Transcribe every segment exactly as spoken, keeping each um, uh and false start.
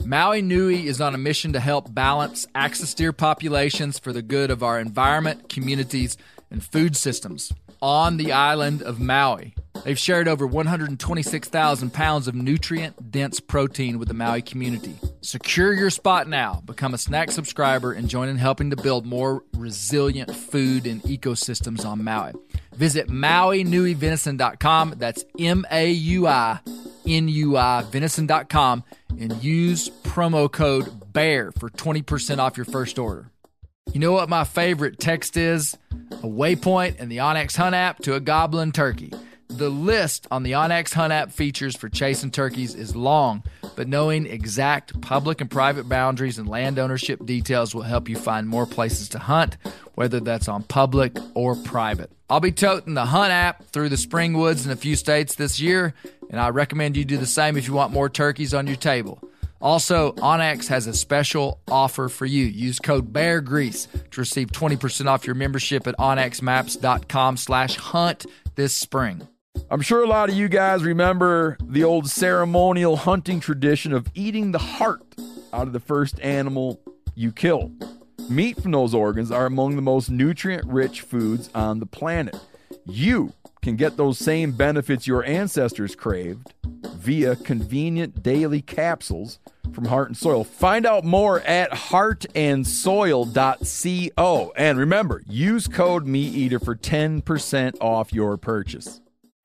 Maui Nui is on a mission to help balance axis deer populations for the good of our environment, communities, and food systems on the island of Maui. They've shared over one hundred twenty-six thousand pounds of nutrient-dense protein with the Maui community. Secure your spot now. Become a snack subscriber and join in helping to build more resilient food and ecosystems on Maui. Visit Maui Nui Venison dot com. That's M A U I N U I Venison dot com and use promo code BEAR for twenty percent off your first order. You know what my favorite text is? A waypoint and the onX Hunt app to a goblin turkey. The list on the onX Hunt app features for chasing turkeys is long, but knowing exact public and private boundaries and land ownership details will help you find more places to hunt, whether that's on public or private. I'll be toting the Hunt app through the spring woods in a few states this year, and I recommend you do the same if you want more turkeys on your table. Also, onX has a special offer for you. Use code BEARGREASE to receive twenty percent off your membership at onx maps dot com slash hunt this spring. I'm sure a lot of you guys remember the old ceremonial hunting tradition of eating the heart out of the first animal you kill. Meat from those organs are among the most nutrient-rich foods on the planet. You can get those same benefits your ancestors craved via convenient daily capsules from Heart and Soil. Find out more at heart and soil dot co. And remember, use code MeatEater for ten percent off your purchase.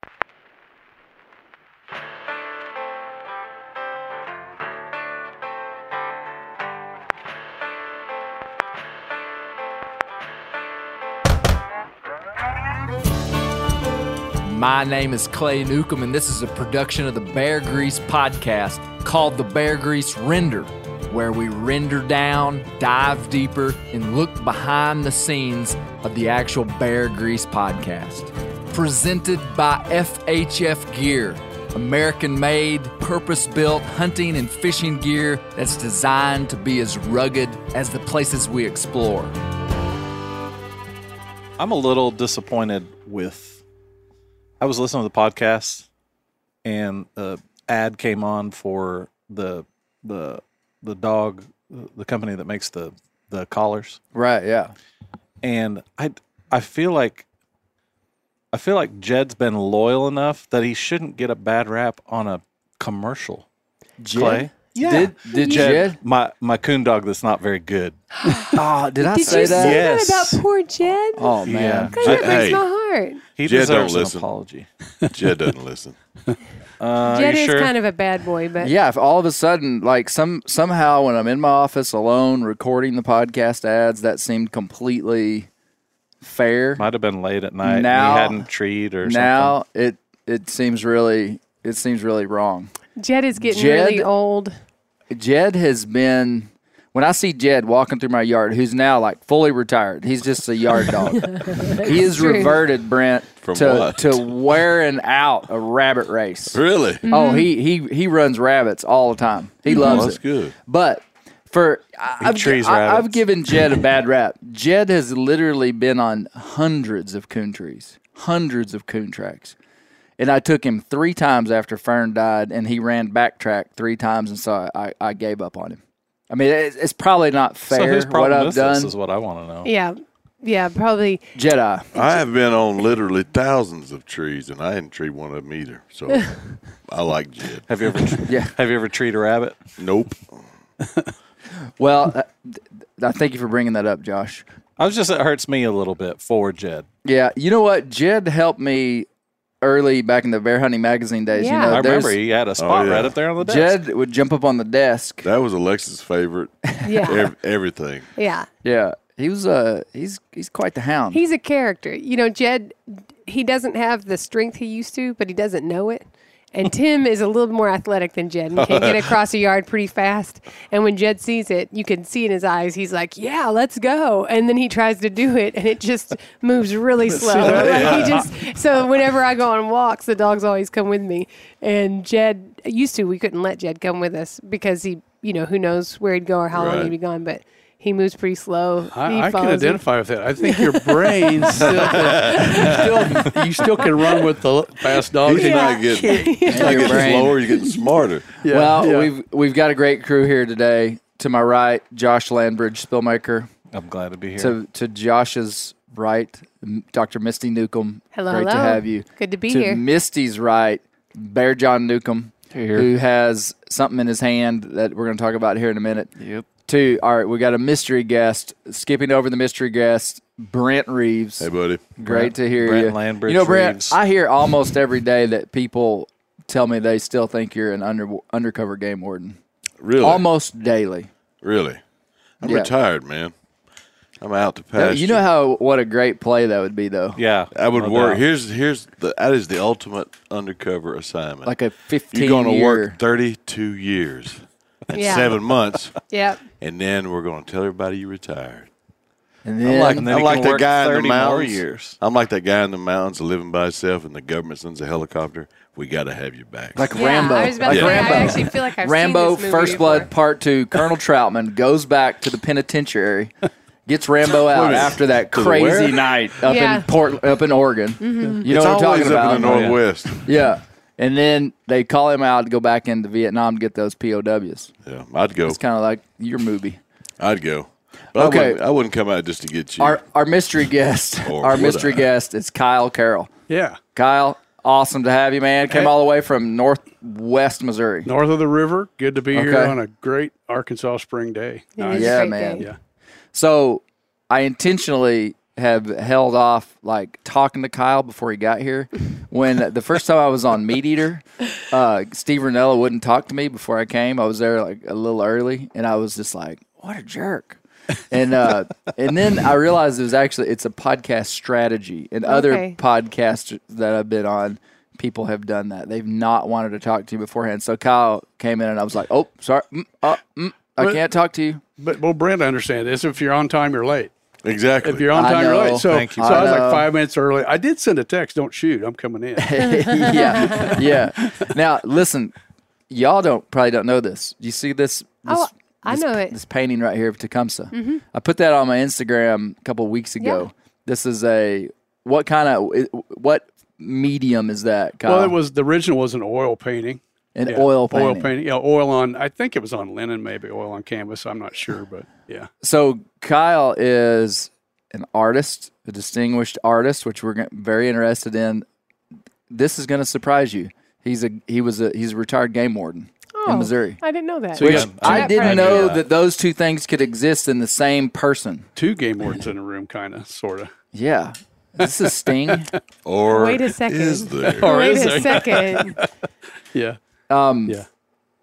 My name is Clay Newcomb, and this is a production of the Bear Grease podcast called the Bear Grease Render, where we render down, dive deeper, and look behind the scenes of the actual Bear Grease podcast. Presented by F H F Gear, American-made, purpose-built hunting and fishing gear that's designed to be as rugged as the places we explore. I'm a little disappointed with... I was listening to the podcast, and the ad came on for the the the dog, the company that makes the, the collars. Right, yeah. And I I feel like I feel like Jed's been loyal enough that he shouldn't get a bad rap on a commercial. Jed? Clay? Yeah. Did, did Jed, Jed? My, my coon dog that's not very good. Oh, did I Did say you that? say Yes. that about poor Jed? Oh, man. Yeah. God, that breaks Hey. my heart. He Jed deserves don't an listen. apology. Jed doesn't listen. Uh, Jed you is sure? kind of a bad boy, but Yeah, if all of a sudden, like some somehow when I'm in my office alone recording the podcast ads, that seemed completely fair. Might have been late at night. Now- and he hadn't treed or Now it it seems really it seems really wrong. Jed is getting Jed- really old. Jed has been when I see Jed walking through my yard, who's now like fully retired, he's just a yard dog. He has true. reverted, Brent, From to what? to wearing out a rabbit race. Really? Oh, he he he runs rabbits all the time. He Oh, loves that's it. good. But for I- I've, trees I, rabbits. I've given Jed a bad rap. Jed has literally been on hundreds of coon trees, hundreds of coon tracks. And I took him three times after Fern died, and he ran backtrack three times, and so I, I gave up on him. I mean, it's, it's probably not So fair whose what problem I've is this done. is what I want to know. Yeah. Yeah, probably. Jedi. I have been on literally thousands of trees, and I didn't tree one of them either. So I like Jed. Have you ever Yeah. have you ever treated a rabbit? Nope. Well, uh, th- th- thank you for bringing that up, Josh. I was just it hurts me a little bit for Jed. Yeah, you know what? Jed helped me early back in the bear hunting magazine days. Yeah. You know, I there's- remember he had a spot yeah. right up there on the desk. Jed would jump up on the desk. That was Alexa's favorite. Yeah. Ev- everything. Yeah. Yeah, he was. Uh, he's he's quite the hound. He's a character. You know, Jed, he doesn't have the strength he used to, but he doesn't know it. And Tim is a little more athletic than Jed and can get across a yard pretty fast. And when Jed sees it, you can see in his eyes, he's like, yeah, let's go. And then he tries to do it, and it just moves really slow. Like he just so whenever I go on walks, the dogs always come with me. And Jed used to, we couldn't let Jed come with us because he, you know, who knows where he'd go or how long Right. he'd be gone. But He moves pretty slow. He I, I can follows him. identify with that. I think your brain still, you still you still can run with the fast dogs. He's Yeah. not getting, he's Yeah. not Your getting brain. slower. He's getting smarter. Yeah, well, yeah. we've we've got a great crew here today. To my right, Josh Landbridge, Spillmaker. I'm glad to be here. To to Josh's right, M- Doctor Misty Newcomb. Hello, Great hello. to have you. Good to be to here. Misty's right, Bear John Newcomb, who has something in his hand that we're going to talk about here in a minute. Yep. Two, all right, we got a mystery guest. Skipping over the mystery guest, Brent Reeves. Hey, buddy. Great Brent- to hear Brent you. Landbridge you know, Brent, Reeves. I hear almost every day that people tell me they still think you're an under, undercover game warden. Really? Almost daily. Really? I'm Yeah. retired, man. I'm out to Now, pasture. you know how what a great play that would be, though. Yeah. I would no work. doubt. Here's here's the that is the ultimate undercover assignment. Like a fifteen You're going to year. work thirty-two years and Yeah. seven months, Yep. and then we're going to tell everybody you retired. And I'm then, like, And then I'm he like can that work guy in the thirty more mountains. years. I'm like that guy in the mountains living by himself, and the government sends a helicopter. We got to have you back. like Yeah, Rambo. I was about like to say, Rambo. I actually feel like I've Rambo, seen this movie First before. Blood Part Two. Colonel Troutman goes back to the penitentiary, gets Rambo out minute. after that To the crazy where? night up Yeah. in Port, up in Oregon. You know it's what I'm always talking up about? in the Oh, yeah. Northwest. Yeah, and then they call him out to go back into Vietnam to get those P O Ws. Yeah, I'd go. It's kind of like your movie. I'd go. But Okay. I wouldn't, I wouldn't come out just to get you. Our our mystery guest, Or our would mystery I? guest is Kyle Carroll. Yeah. Kyle, awesome to have you, man. Came Hey. all the way from Northwest Missouri. North of the river. Good to be here Okay. on a great Arkansas spring day. It Nice. is a Yeah, great man. day. Yeah. So I intentionally have held off like talking to Kyle before he got here. When the first time I was on Meat Eater, uh, Steve Ranella wouldn't talk to me before I came. I was there like a little early, and I was just like, "What a jerk!" And uh, and then I realized it was actually it's a podcast strategy, and other Okay. podcasts that I've been on, people have done that. They've not wanted to talk to you beforehand. So Kyle came in, and I was like, "Oh, sorry, mm, uh, mm, I But- can't talk to you." But well, Brent, I understand this. If you're on time, you're late. exactly. If you're on I time, you're know. late. So, Thank you. so I, I was know. like five minutes early. I did send a text. Don't shoot. I'm coming in. yeah, yeah. Now, listen, y'all don't probably don't know this. You see this? this Oh, I this- know it. This painting right here of Tecumseh. I put that on my Instagram a couple of weeks ago. Yeah. This is a what kind of what medium is that? Kyle? Well, it was the original was an oil painting. an Yeah, oil painting. Oil painting. Yeah, oil on. I think it was on linen, maybe oil on canvas. I'm not sure, but yeah. So Kyle is an artist, a distinguished artist, which we're g- very interested in. This is going to surprise you. He's a he was a he's a retired game warden Oh, in Missouri. I didn't know that. So you Which got I that didn't part I know knew that. that. those two things could exist in the same person. two game wardens in a room, kind of, sort of. Yeah. Is this a sting? or Wait a second. is there? Or Wait is a there? second. Yeah, Um, yeah.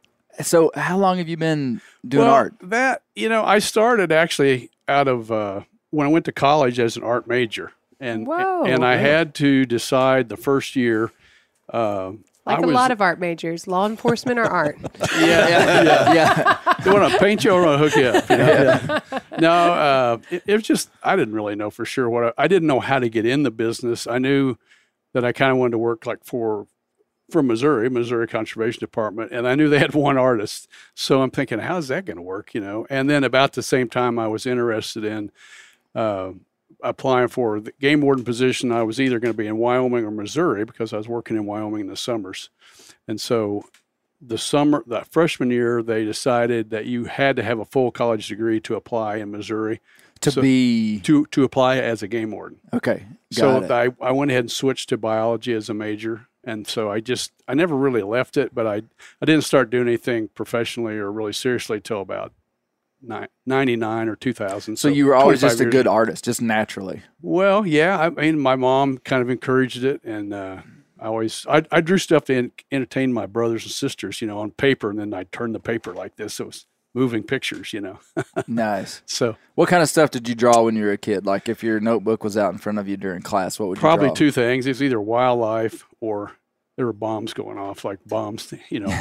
So how long have you been doing well, art? That you know, I started actually out of uh, when I went to college as an art major, and Whoa. and I had to decide the first year. Uh, Like I a was, lot of art majors, law enforcement or art. yeah, Yeah. yeah. they want to paint you or want to hook you up. You know? No, uh, it, it was just I didn't really know for sure what I, I didn't know how to get in the business. I knew that I kind of wanted to work like for for Missouri, Missouri Conservation Department, and I knew they had one artist. So I'm thinking, how's that going to work? You know. And then about the same time, I was interested in uh, applying for the game warden position. I was either going to be in Wyoming or Missouri because I was working in Wyoming in the summers, and so. The summer, that freshman year, they decided that you had to have a full college degree to apply in Missouri To So- be to to apply as a game warden. okay. Got So it. I, I went ahead and switched to biology as a major, and so I just I never really left it, but I I didn't start doing anything professionally or really seriously till about ni- ninety-nine or two thousand. so you were always twenty-five just a years. good artist, just naturally. Well, yeah. I mean, my mom kind of encouraged it, and uh, I always I, I drew stuff to en- entertain my brothers and sisters, you know, on paper, and then I'd turn the paper like this. So it was moving pictures, you know. Nice. So What kind of stuff did you draw when you were a kid? Like if your notebook was out in front of you during class, what would you probably draw? two things. It's either wildlife or there were bombs going off, like bombs, you know.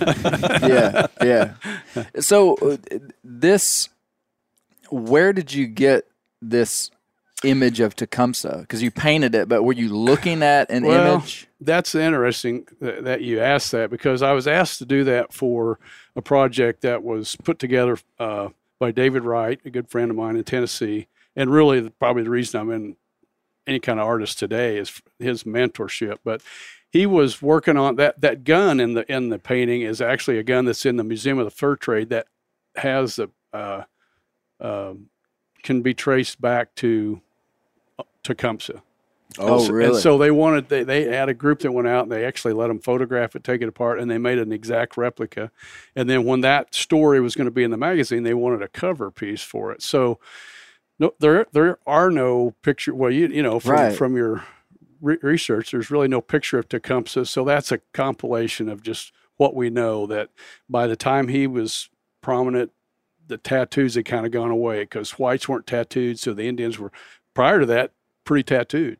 yeah, yeah. So uh, this, where did you get this image of Tecumseh? Because you painted it, but were you looking at an Well, image? That's interesting that, that you asked that because I was asked to do that for a project that was put together uh, by David Wright, a good friend of mine in Tennessee. And really, probably the reason I'm in any kind of artist today is his mentorship. But he was working on that. That gun in the in the painting is actually a gun that's in the Museum of the Fur Trade that has a uh, uh, can be traced back to Tecumseh. Oh, So- really? And so they wanted, they, they had a group that went out and they actually let them photograph it, take it apart, and they made an exact replica. And then when that story was going to be in the magazine, they wanted a cover piece for it. So no, there there are no picture. Well, you you know from Right. from your re- research, there's really no picture of Tecumseh. So that's a compilation of just what we know, that by the time he was prominent, the tattoos had kind of gone away because whites weren't tattooed, so the Indians were, prior to that, pretty tattooed.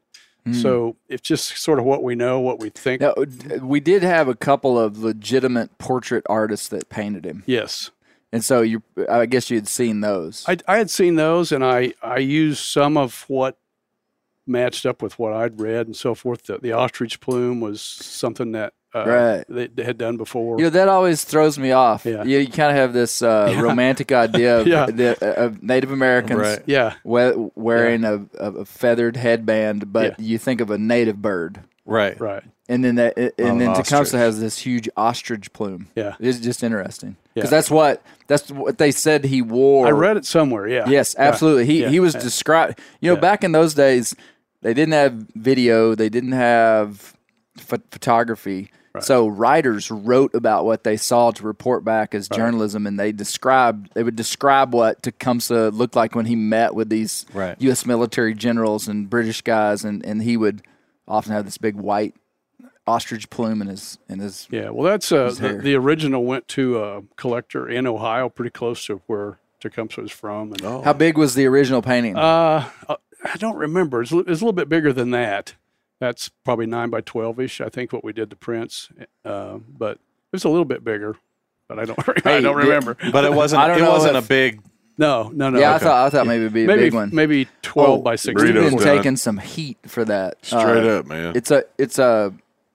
So it's just sort of what we know, what we think. Now, we did have a couple of legitimate portrait artists that painted him, Yes. and so you, I guess you had seen those. I, I had seen those, and I, I used some of what matched up with what I'd read and so forth. The, the ostrich plume was something that uh, Right. they, they had done before. You know, that always throws me off. Yeah. You, you kind of have this uh, romantic idea of, Yeah. the, of Native Americans Right. yeah. we- wearing a, a, a feathered headband, but Yeah. you think of a native bird. Right. Right. And then that, and an then Tecumseh ostrich. has this huge ostrich plume. Yeah. It's just interesting Yeah. because that's what that's what they said he wore. I read it somewhere. Yeah. Yes, Yeah. absolutely. He Yeah. he was Yeah. described. You know, Yeah. back in those days, they didn't have video. They didn't have ph- photography. So writers wrote about what they saw to report back as journalism, and they described. They would describe what Tecumseh looked like when he met with these Right. U S military generals and British guys, and, and he would often have this big white ostrich plume in his in his. Yeah. Well, that's uh, His the, hair. the original went to a collector in Ohio, pretty close to where Tecumseh was from. And, Oh, How big was the original painting? Uh, uh, I don't remember. It's, a li- it's a little bit bigger than that. That's probably nine by twelve ish. I think what we did to Prince, uh, but it was a little bit bigger. But I don't. I Hey, don't the- remember. But it wasn't. I don't It know wasn't if- a big. No, no, no. yeah, I Okay. thought I thought maybe it'd be a maybe big one. maybe twelve Oh, by You've sixteen. Burritos been done. taking some heat for that. straight Uh, up, man. It's a it's a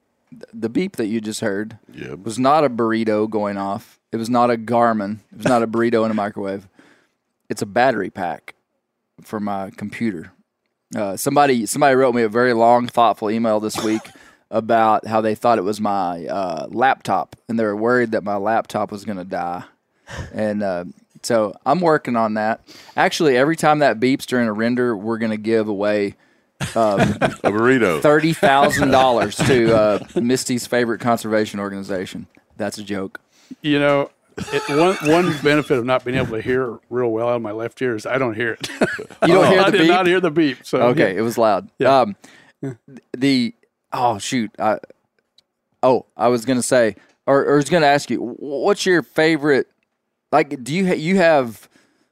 the beep that you just heard Yep. was not a burrito going off. It was not a Garmin. It was not a burrito in a microwave. It's a battery pack for my computer. Uh, somebody somebody wrote me a very long, thoughtful email this week about how they thought it was my uh, laptop, and they were worried that my laptop was going to die. And uh, so I'm working on that. Actually, every time that beeps during a render, we're going to give away um, A burrito. thirty thousand dollars to uh, Misty's favorite conservation organization. That's a joke. You know, it, one one benefit of not being able to hear real well out of my left ear is I don't hear it. You don't hear I the did beep? not hear the beep. So Okay, it was loud. Yeah. Um, the oh shoot, I, oh I was gonna say, or, or I was gonna ask you, what's your favorite? Like, do you ha- you have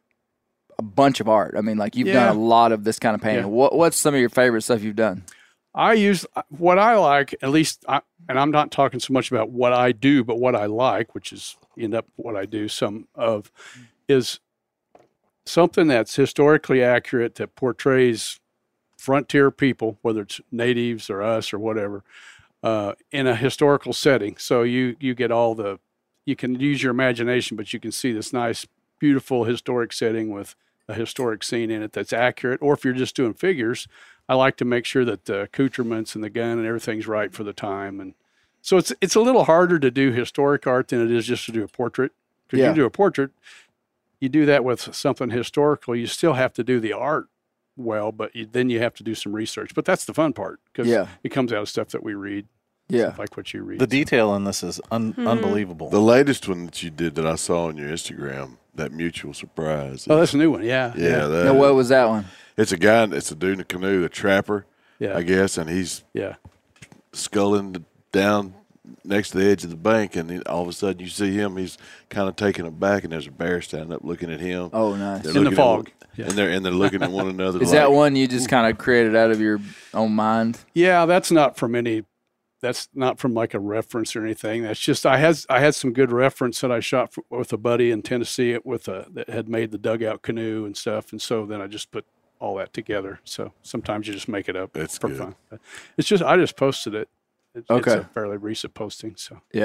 a bunch of art? I mean, like you've Yeah. done a lot of this kind of painting. Yeah. What what's some of your favorite stuff you've done? I use what I like, at least, I, and I'm not talking so much about what I do, but what I like, which is end up what I do. Some of is something that's historically accurate that portrays frontier people, whether it's natives or us or whatever, uh, in a historical setting. So you you get all the, you can use your imagination, but you can see this nice, beautiful historic setting with a historic scene in it that's accurate. Or if you're just doing figures, I like to make sure that the accoutrements and the gun and everything's right for the time. And so it's it's a little harder to do historic art than it is just to do a portrait. Because Yeah. you do a portrait, you do that with something historical, you still have to do the art well, but you, then you have to do some research. But that's the fun part because Yeah. it comes out of stuff that we read, Yeah, like what you read. The detail in this is un- unbelievable. The latest one that you did that I saw on your Instagram, that mutual surprise. Oh, that's a new one. Yeah. yeah, that, now what was that one? it's a guy. It's a dude in a canoe, a trapper, Yeah. I guess, and he's Yeah. sculling down next to the edge of the bank, and then all of a sudden you see him. He's kind of taken aback, and there's a bear standing up looking at him. Oh, nice. They're In the looking at fog. one- Yeah. and they're and they're looking at one another. Is like, that one you just kind of created out of your own mind? Yeah, that's not from any. That's not from like a reference or anything. That's just I had I had some good reference that I shot f with a buddy in Tennessee with a that had made the dugout canoe and stuff, and so then I just put all that together. So sometimes you just make it up That's for good. fun. But it's just I just posted it. It's, Okay. it's a fairly recent posting. So Yeah.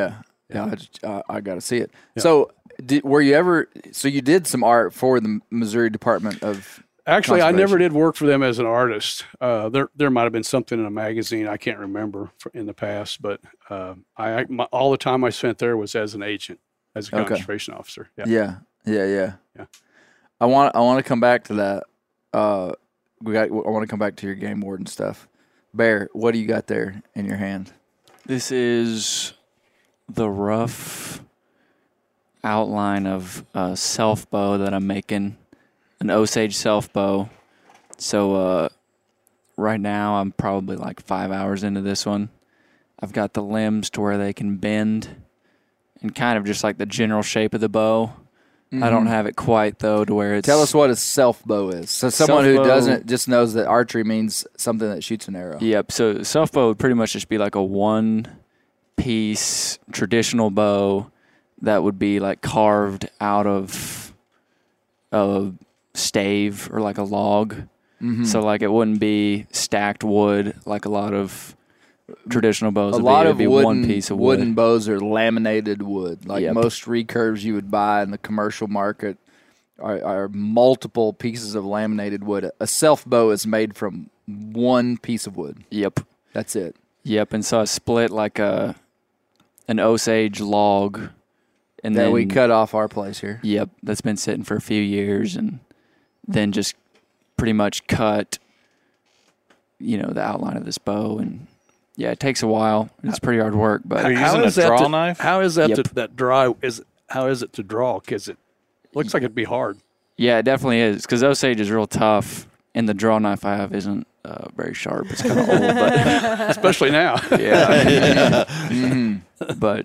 Yeah, I, just, uh, I got to see it. So, did, were you ever? So you did some art for the Missouri Department of. Actually, I never did work for them as an artist. Uh, there, there might have been something in a magazine I can't remember for, in the past, but uh, I, I my, all the time I spent there was as an agent, as a Okay. conservation officer. Yeah. Yeah, yeah, yeah. Yeah. I want. I want to come back to that. Uh, we got. I want to come back to your game warden stuff. Bear, what do you got there in your hand? This is the rough outline of a self bow that I'm making. An Osage self bow. So uh, right now I'm probably like five hours into this one. I've got the limbs to where they can bend and kind of just like the general shape of the bow. Mm-hmm. I don't have it quite though to where it's... Tell us what a self bow is. So someone who Self-bow- doesn't just knows that archery means something that shoots an arrow. Yep. So self bow would pretty much just be like a one piece traditional bow that would be like carved out of a stave or like a log. Mm-hmm. So like it wouldn't be stacked wood like a lot of traditional bows. A would lot be. It'd of be wooden, one piece of wood. wooden bows are laminated wood. Like Yep. most recurves you would buy in the commercial market are, are multiple pieces of laminated wood. A self bow is made from one piece of wood. Yep. That's it. Yep. And so I split like a an Osage log, and that then we cut off our place here. Yep. That's been sitting for a few years, and then just pretty much cut, you know, the outline of this bow. And yeah, it takes a while. It's pretty hard work, but Are you How using a is that draw to- knife? How is that Yep. to, that dry? Is how is it to draw? Because it looks like it'd be hard. yeah, it definitely is, because Osage is real tough, and the draw knife I have isn't uh, very sharp. It's kind of old, but Especially now. yeah. But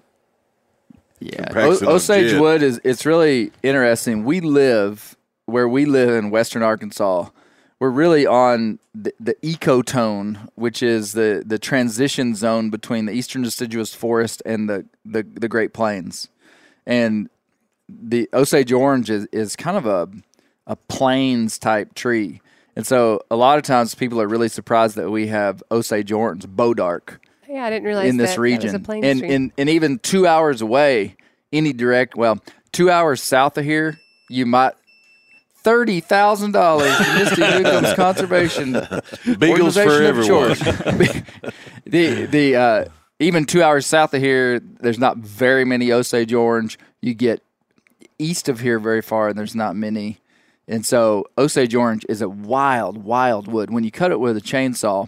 yeah, Practicing O- on Osage Jed. wood is it's really interesting. We live where we live in western Arkansas. We're really on the, the ecotone, which is the, the transition zone between the eastern deciduous forest and the, the, the Great Plains. And the Osage orange is, is kind of a a plains type tree. And so a lot of times people are really surprised that we have Osage orange, Bodark, Yeah, I didn't realize in this that, region. That was a plains and, tree. and and even two hours away, any direct, well, two hours south of here, you might thirty thousand dollars to Misty Newcomb's conservation Beagles for organization of everyone. choice. the the uh, even two hours south of here, there's not very many Osage orange. You get east of here very far, and there's not many. And so Osage orange is a wild, wild wood. When you cut it with a chainsaw,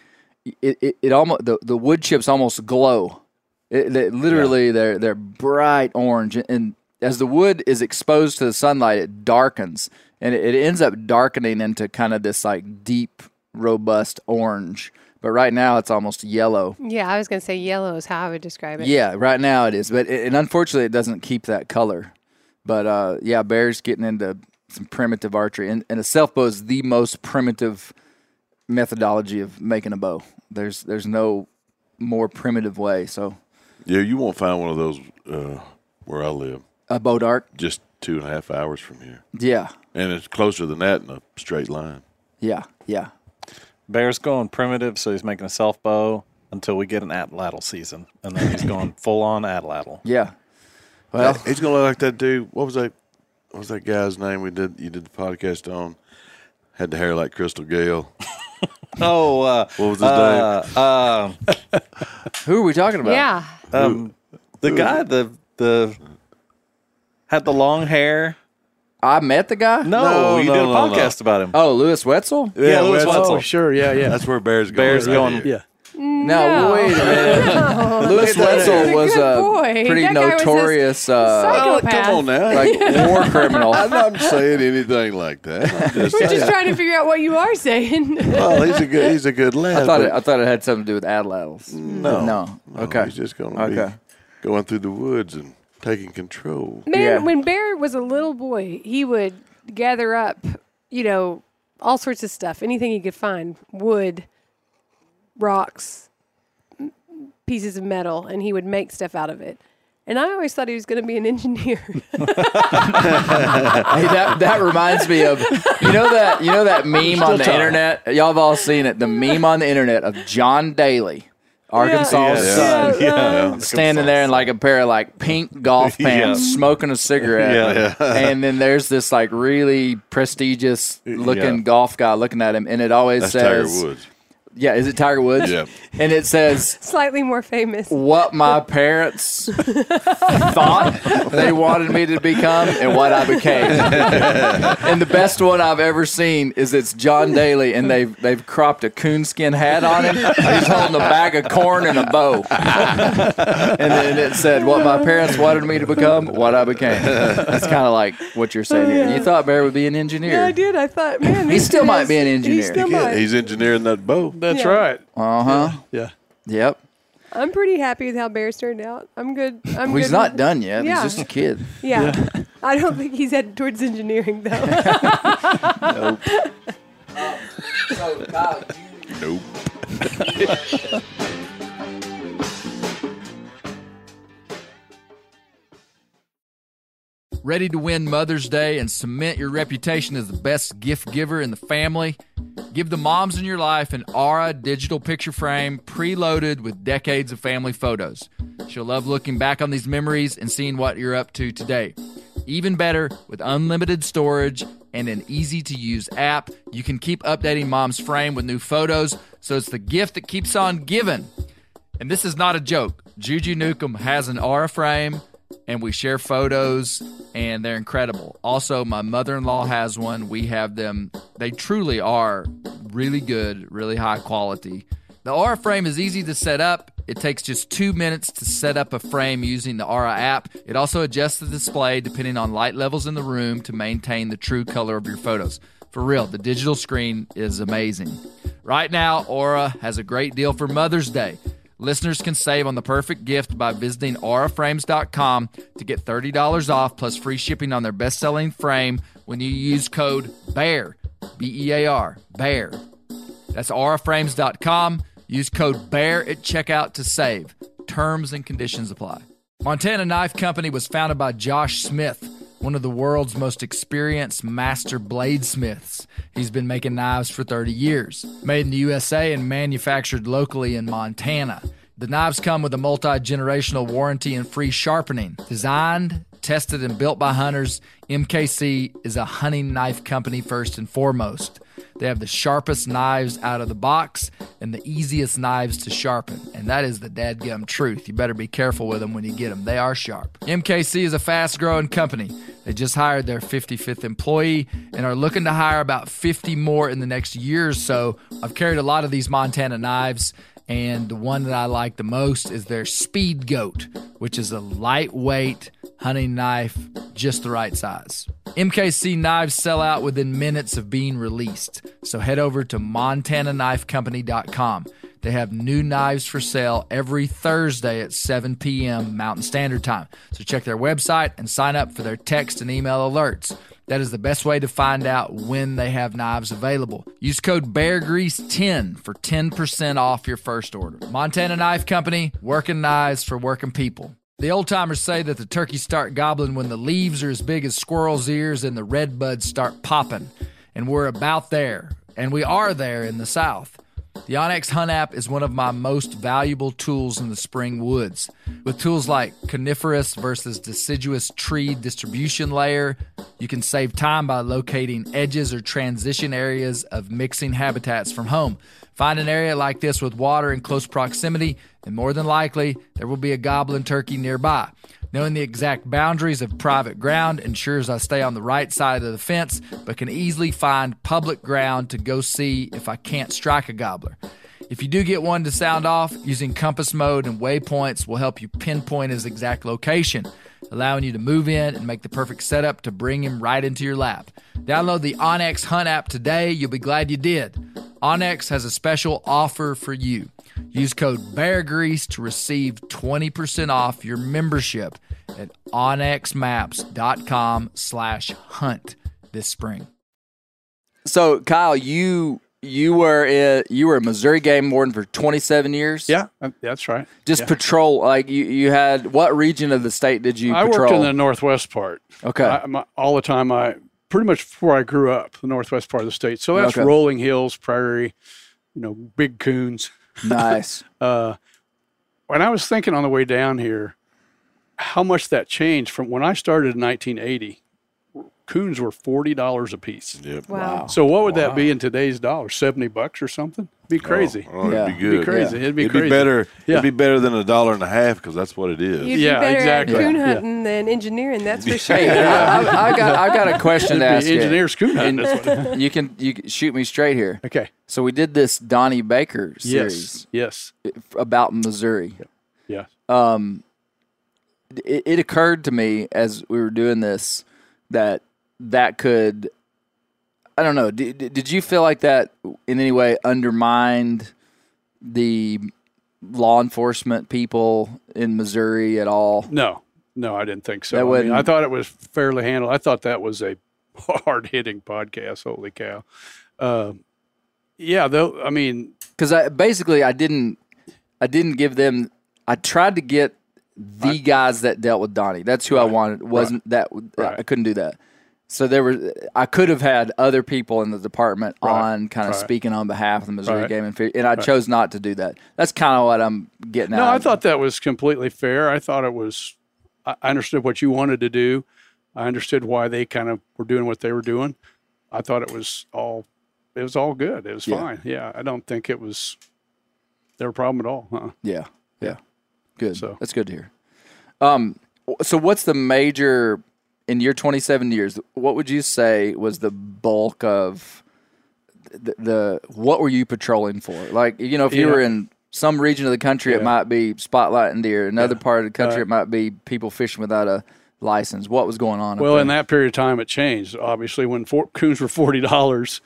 it it, it almost the, the wood chips almost glow. It, it literally they're they're bright orange, and as the wood is exposed to the sunlight, it darkens, and it, it ends up darkening into kind of this like deep, robust orange. But right now, it's almost yellow. Yeah, I was going to say yellow is how I would describe it. Yeah, right now it is, but it, and unfortunately, it doesn't keep that color. But uh, yeah, Bear's getting into some primitive archery, and, and a self bow is the most primitive methodology of making a bow. There's there's no more primitive way. So Yeah, you won't find one of those uh, where I live. a bow dart, Just two and a half hours from here, yeah, and it's closer than that in a straight line. yeah, yeah. Bear's going primitive, so he's making a self bow until we get an atlatl season, and then he's going full on atlatl. Yeah. Well, He's gonna look like that dude. What was that? What was that guy's name? We did. You did the podcast on. Had the hair like Crystal Gale. Oh, uh, What was his uh, uh, who are we talking about? Yeah. um, the guy the the had the long hair. I met the guy. No, No, you no, did a no, no. podcast about him. Oh, Lewis Wetzel. Yeah, Louis that's- Wetzel. Oh, sure. Yeah, yeah. That's where Bear's going. Bear's right going- here. yeah. No, wait a minute. Lewis Wetzel He's a was good a boy. pretty That guy was a notorious uh, psychopath. Come on now. like war criminal. I'm not saying anything like that. I'm just We're just saying. trying to figure out what you are saying. Well, he's a good. He's a good lad. I thought but it, I thought it had something to do with atlatls. no, No. no, Okay. He's just going to Okay. be going through the woods and taking control. Man, Yeah. when Bear was a little boy, he would gather up, you know, all sorts of stuff, anything he could find, wood, rocks, m- pieces of metal, and he would make stuff out of it. And I always thought he was going to be an engineer. Hey, that that reminds me of you know that you know that meme on the time. internet. Y'all have all seen it. The meme on the internet of John Daly, Arkansas Yeah. sun. Yeah. uh, Standing there in like a pair of like pink golf pants, Yeah. smoking a cigarette. Yeah. And then there's this like really prestigious looking Yeah. golf guy looking at him, and it always That's Tiger says, Woods. "Yeah, is it Tiger Woods?" Yeah. And it says, Slightly more famous. "What my parents thought they wanted me to become, and what I became." And the best one I've ever seen is it's John Daly, and they've they've cropped a coonskin hat on him. He's holding a bag of corn and a bow. And then it said, "What my parents wanted me to become, what I became." That's kind of like what you're saying here. You thought Bear would be an engineer. Yeah, I did. I thought, man, He this still dude might has- be an He engineer. still Yeah, might. he's engineering that bow. That's Yeah. right. Uh huh. Yeah. Yep. I'm pretty happy with how Bears turned out. I'm good. I'm Well, he's good not with- done yet. Yeah. He's just a kid. Yeah. I don't think he's headed towards engineering, though. Nope. So, Kyle, Nope. Ready to win Mother's Day and cement your reputation as the best gift giver in the family? Give the moms in your life an Aura digital picture frame preloaded with decades of family photos. She'll love looking back on these memories and seeing what you're up to today. Even better, with unlimited storage and an easy-to-use app, you can keep updating mom's frame with new photos, so it's the gift that keeps on giving. And this is not a joke. Juju Newcomb has an Aura frame, and we share photos, and they're incredible. Also, my mother-in-law has one. We have them. They truly are really good, really high quality. The Aura frame is easy to set up. It takes just two minutes to set up a frame using the Aura app. It also adjusts the display depending on light levels in the room to maintain the true color of your photos. For real, the digital screen is amazing. Right now, Aura has a great deal for Mother's Day. Listeners can save on the perfect gift by visiting aura frames dot com to get thirty dollars off plus free shipping on their best-selling frame when you use code BEAR, B E A R, BEAR. That's aura frames dot com. Use code BEAR at checkout to save. Terms and conditions apply. Montana Knife Company was founded by Josh Smith, one of the world's most experienced master bladesmiths. He's been making knives for thirty years. Made in the U S A and manufactured locally in Montana. The knives come with a multi-generational warranty and free sharpening. Designed, tested, and built by hunters, M K C is a hunting knife company first and foremost. They have the sharpest knives out of the box and the easiest knives to sharpen. And that is the dadgum truth. You better be careful with them when you get them. They are sharp. M K C is a fast-growing company. They just hired their fifty-fifth employee and are looking to hire about fifty more in the next year or so. I've carried a lot of these Montana knives, and the one that I like the most is their Speed Goat, which is a lightweight hunting knife, just the right size. M K C knives sell out within minutes of being released, so head over to montana knife company dot com. They have new knives for sale every Thursday at seven p.m. Mountain Standard Time, so check their website and sign up for their text and email alerts. That is the best way to find out when they have knives available. Use code bear grease ten for ten percent off your first order. Montana Knife Company, working knives for working people. The old-timers say that the turkeys start gobbling when the leaves are as big as squirrels' ears and the red buds start popping. And we're about there. And we are there in the South. The onX Hunt app is one of my most valuable tools in the spring woods. With tools like coniferous versus deciduous tree distribution layer, you can save time by locating edges or transition areas of mixing habitats from home. Find an area like this with water in close proximity, and more than likely, there will be a gobbling turkey nearby. Knowing the exact boundaries of private ground ensures I stay on the right side of the fence, but can easily find public ground to go see if I can't strike a gobbler. If you do get one to sound off, using compass mode and waypoints will help you pinpoint his exact location, allowing you to move in and make the perfect setup to bring him right into your lap. Download the onX Hunt app today. You'll be glad you did. onX has a special offer for you. Use code BEARGREASE to receive twenty percent off your membership at onxmaps.com slash hunt this spring. So, Kyle, you you were in, you were a Missouri game warden for twenty-seven years. Yeah, uh, that's right. Just Yeah. patrol, like you, you had, what region of the state did you I patrol? worked in the northwest part. Okay. I, my, all the time, I pretty much before I grew up, the northwest part of the state. So that's Okay. rolling hills, prairie, you know, big coons. Nice. Uh, when I was thinking on the way down here, how much that changed from when I started in nineteen eighty. Coons were forty dollars a piece. Yep. Wow. So what would that be in today's dollars? Seventy bucks or something? Be crazy. Oh, oh, Yeah. it'd be It'd be good. crazy. It'd be It'd crazy. be better. Yeah. It'd be better than a dollar and a half because that's what it is. You'd Yeah, be better exactly. at coon Yeah. hunting than engineering, that's for sure. Hey, I, I, I got I got a question to It'd ask be you. engineers coon hunting. That's what it- You can you can shoot me straight here. Okay. So we did this Donnie Baker series Yes. Yes. about Missouri. Yes. Um, it, it occurred to me as we were doing this that that could, I don't know, did, did you feel like that in any way undermined the law enforcement people in Missouri at all? No. No, I didn't think so. That I, mean, wasn't- I thought it was fairly handled. I thought that was a hard hitting podcast. Holy cow. Uh, yeah, though, I mean, Because I basically I didn't I didn't give them. I tried to get the guys that dealt with Donnie. That's who I wanted. Wasn't that Right. I couldn't do that. So there was I could have had other people in the department Right. on kind of Right. speaking on behalf of the Missouri Right. Game and Fish, and I chose not to do that. That's kind of what I'm getting no, at. I thought that was completely fair. I thought it was, I I understood what you wanted to do. I understood why they kind of were doing what they were doing. I thought it was all, it was all good. It was Yeah. fine. Yeah. I don't think it was, there a problem at all. Huh? Yeah, yeah, good. So- That's good to hear. Um, so what's the major in your twenty-seven years? What would you say was the bulk of the, the what were you patrolling for? Like, you know, if you Yeah. were in some region of the country, it Yeah. might be spotlighting deer. Another Yeah. part of the country, Right. it might be people fishing without a license. What was going on? up Well, there? in that period of time, it changed. Obviously, when for, coons were forty dollars,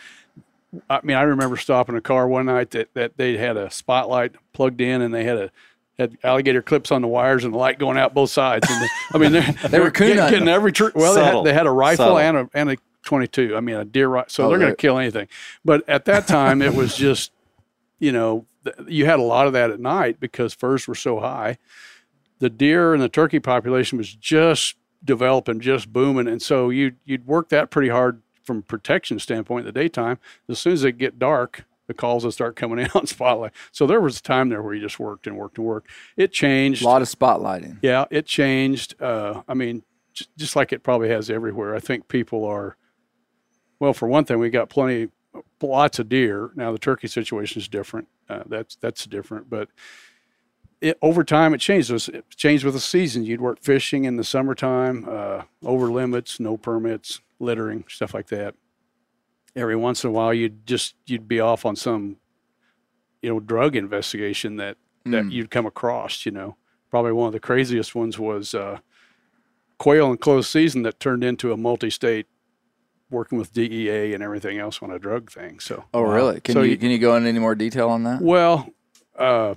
I mean, I remember stopping a car one night that, that they had a spotlight plugged in, and they had a had alligator clips on the wires and the light going out both sides. And the, I mean, they, They were coon getting, hunting. getting every tree. Well, they Subtle. had, they had a rifle Subtle. and a and a twenty-two. I mean, a deer rifle. So Oh, they're going they- to kill anything. But at that time, it was just, you know, th- you had a lot of that at night because furs were so high. The deer and the turkey population was just developing, just booming, and so you you'd work that pretty hard from a protection standpoint in the daytime. As soon as it get dark, the calls will start coming in on spotlight. So there was a time there where you just worked and worked and worked. It changed. a lot of spotlighting. Yeah, it changed. Uh, I mean, j- just like it probably has everywhere. I think people are, well, for one thing, we got plenty, lots of deer. Now the turkey situation is different. Uh, that's that's different, but it, over time it changed. It, was, it changed with the season. You'd work fishing in the summertime, uh, over limits, no permits, littering, stuff like that. Every once in a while, you'd just you'd be off on some, you know, drug investigation that that Mm. you'd come across. You know, probably one of the craziest ones was uh, quail in closed season that turned into a multi-state working with D E A and everything else on a drug thing. So, Oh, really? Can So you, you- can you go into any more detail on that? well, uh,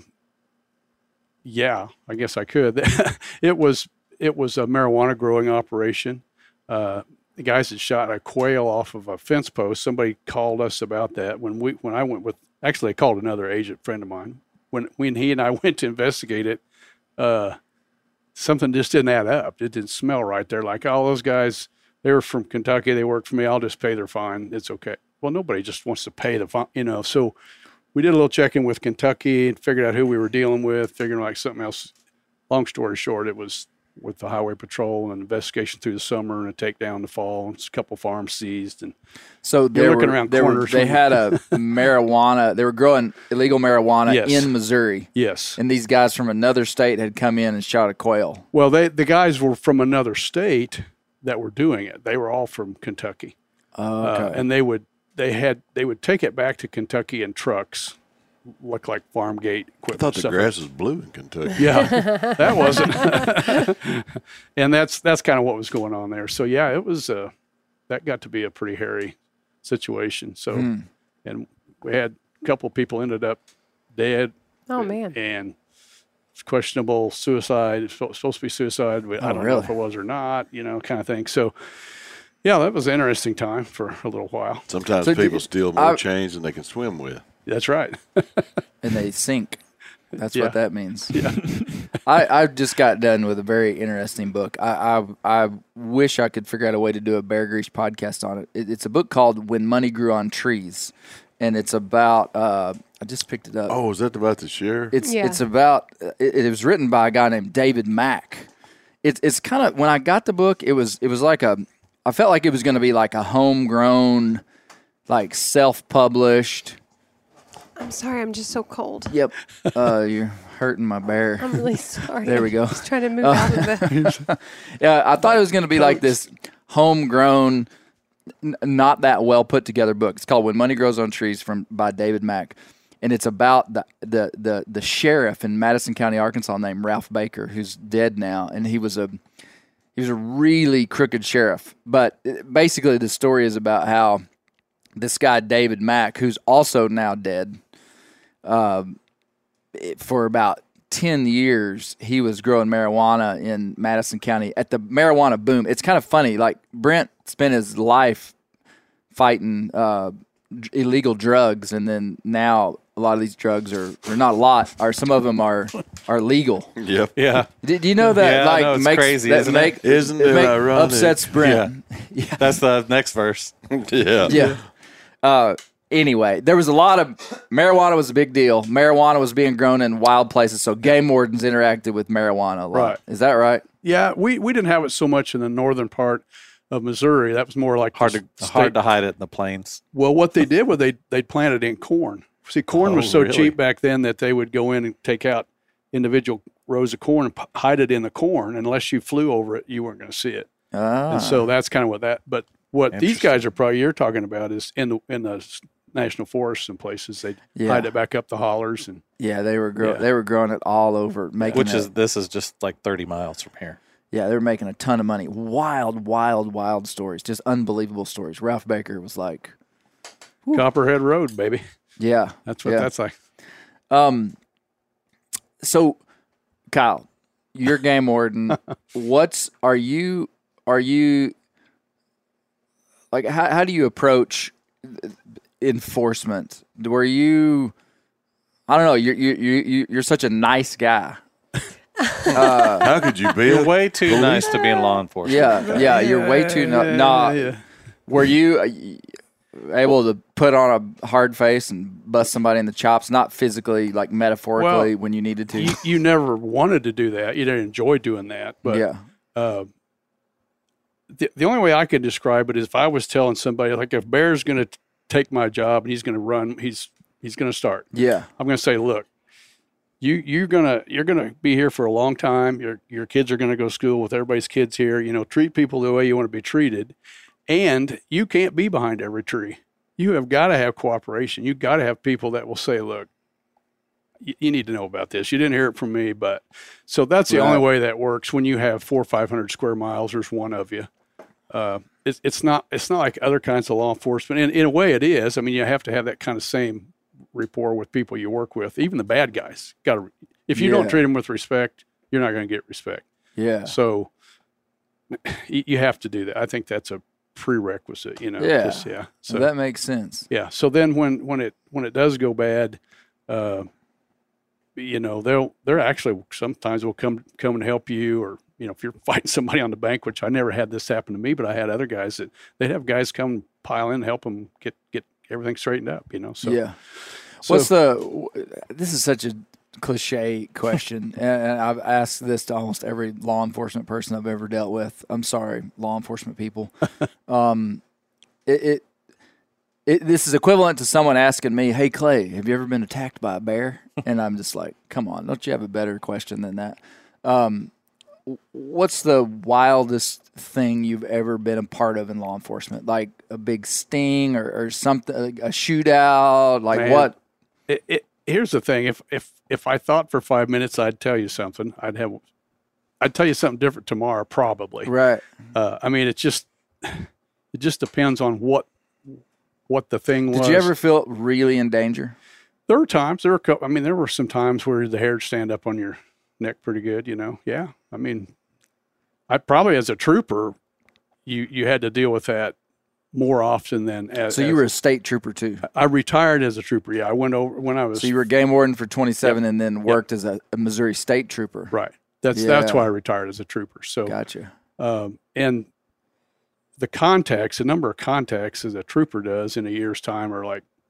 yeah, I guess I could. it was it was a marijuana growing operation. Uh, the guys had shot a quail off of a fence post. Somebody called us about that when we when I went with. Actually, I called another agent friend of mine. When when he and I went to investigate it, uh, something just didn't add up. It didn't smell right. They're like, oh, those guys, they were from Kentucky. They worked for me. I'll just pay their fine. It's okay. Well, nobody just wants to pay the fine, you know. So we did a little checking with Kentucky and figured out who we were dealing with, figuring like something else. Long story short, it was with the Highway Patrol and an investigation through the summer and a takedown in the fall. And a couple farms seized. And So they looking were, around they, were, corners they when- had a marijuana. They were growing illegal marijuana Yes. in Missouri, yes. and these guys from another state had come in and shot a quail. Well, they the guys were from another state that were doing it. They were all from Kentucky. Oh, Uh, okay. and they would they had they would take it back to Kentucky in trucks, look like farm gate I equipment. thought the stuff grass was blue in Kentucky. like- Yeah, that wasn't. And that's that's kind of what was going on there. So yeah, it was uh, that got to be a pretty hairy situation. So Hmm. and we had a couple people ended up dead. Oh, man. And it's questionable suicide. It's supposed supposed to be suicide. but I Oh, don't know really? if it was or not. You know, kind of thing. So. Yeah, that was an interesting time for a little while. Sometimes So do- people steal more I- chains than they can swim with. That's right. And they sink. That's Yeah. what that means. Yeah. I, I just got done with a very interesting book. I, I I wish I could figure out a way to do a Bear Grease podcast on it. it. It's a book called When Money Grew on Trees, and it's about uh, I just picked it up. Oh, is that about the sheriff? It's Yeah. it's about it, it was written by a guy named David Mack. It's it's kind of when I got the book, it was it was like a I felt like it was going to be like a homegrown, like self-published. I'm sorry, I'm just so cold. Yep. Uh, you're hurting my bear. I'm really sorry. There we go. I'm just trying to move out of the. Yeah, I thought it was going to be like this homegrown, n- not that well put together book. It's called When Money Grows on Trees from by David Mack, and it's about the the the, the sheriff in Madison County, Arkansas, named Ralph Baker, who's dead now, and he was a he was a really crooked sheriff. But it- basically, the story is about how this guy David Mack, who's also now dead, um, it- for about ten years, he was growing marijuana in Madison County at the marijuana boom. It's kind of funny. Like Brent spent his life fighting uh, d- illegal drugs, and then now a lot of these drugs are, or not a lot, are some of them are are legal. Yep. Yeah. Did you know that? Yeah, I like know, it's makes crazy, that isn't it? make, Isn't it make ironic? upsets Brent. Yeah. That's the next verse. Yeah. Yeah. Uh, anyway, there was a lot of marijuana was a big deal. Marijuana was being grown in wild places, so game wardens interacted with marijuana a lot. Right. Is that right? Yeah, we, we didn't have it so much in the northern part of Missouri. That was more like Hard the to state- hard to hide it in the plains. Well, what they did was they they planted in corn. See, corn Oh, was so really? cheap back then that they would go in and take out individual rows of corn and p- hide it in the corn. Unless you flew over it, you weren't going to see it. Ah. And so that's kind of what that. But what these Interesting. guys are probably you're talking about is in the in the s- national forests and places they Yeah. hide it back up the hollers and Yeah, they were grow- Yeah. they were growing it all over, making Which a- is this is just like thirty miles from here. yeah, they were making a ton of money. Wild, wild, wild stories, just unbelievable stories. Ralph Baker was like, Copperhead Road, baby. yeah, That's what yeah. that's like. Um, so Kyle, you're game warden. What's are you are you like? How how do you approach enforcement? Were you? I don't know. You're you you you're such a nice guy. How could you be? You're way too nice to be in law enforcement. Yeah, yeah. You're way too no, nah. yeah. Were you uh, able to put on a hard face and bust somebody in the chops? Not physically, like metaphorically, Well, when you needed to. You, you never wanted to do that. You didn't enjoy doing that. But yeah. uh, the, the only way I could describe it is if I was telling somebody, like, if Bear's going to take my job and he's going to run, he's he's going to start. Yeah. I'm going to say, look, you you're gonna you're gonna be here for a long time. Your your kids are going to go to school with everybody's kids here. You know, treat people the way you want to be treated, and you can't be behind every tree. You have got to have cooperation. You got to have people that will say, look, you, you need to know about this. You didn't hear it from me, but so that's the Right. only way that works. When you have four or five hundred square miles, there's one of you. Uh, it's it's not it's not like other kinds of law enforcement. In in a way, it is. I mean, you have to have that kind of same rapport with people you work with, even the bad guys. Got to if you Yeah. don't treat them with respect, you're not going to get respect. Yeah. So you, you have to do that. I think that's a prerequisite. You know. Yeah. just- yeah. So that makes sense. yeah. So then when when it when it does go bad, uh, you know they'll they're actually sometimes will come come and help you, or you know if you're fighting somebody on the bank, which I never had this happen to me, but I had other guys that they'd have guys come pile in and help them get get everything straightened up. You know. So yeah. so- What's the? This is such a cliche question, and and I've asked this to almost every law enforcement person I've ever dealt with. I'm sorry, law enforcement people. um, it, it, it this is equivalent to someone asking me, "Hey Clay, have you ever been attacked by a bear?" And I'm just like, "Come on, don't you have a better question than that?" Um, what's the wildest thing you've ever been a part of in law enforcement? Like a big sting or, or something, a shootout? Like Man. what? it, it, here's the thing: if if if I thought for five minutes, I'd tell you something. I'd have I'd tell you something different tomorrow, probably. Right. Uh, I mean, it just it just depends on what what the thing was. Did you ever feel really in danger? There were times. There were. a couple, I mean, there were some times where the hairs stand up on your neck pretty good. You know. Yeah. I mean, I probably as a trooper, you you had to deal with that more often than as. So you as- were a state trooper too. I retired as a trooper. Yeah, I went over when I was. So you were game warden for twenty-seven and then worked as a, a Missouri state trooper. right. That's that's Yeah. why I retired as a trooper. So Gotcha. um, and the contacts, the number of contacts as a trooper does in a year's time are like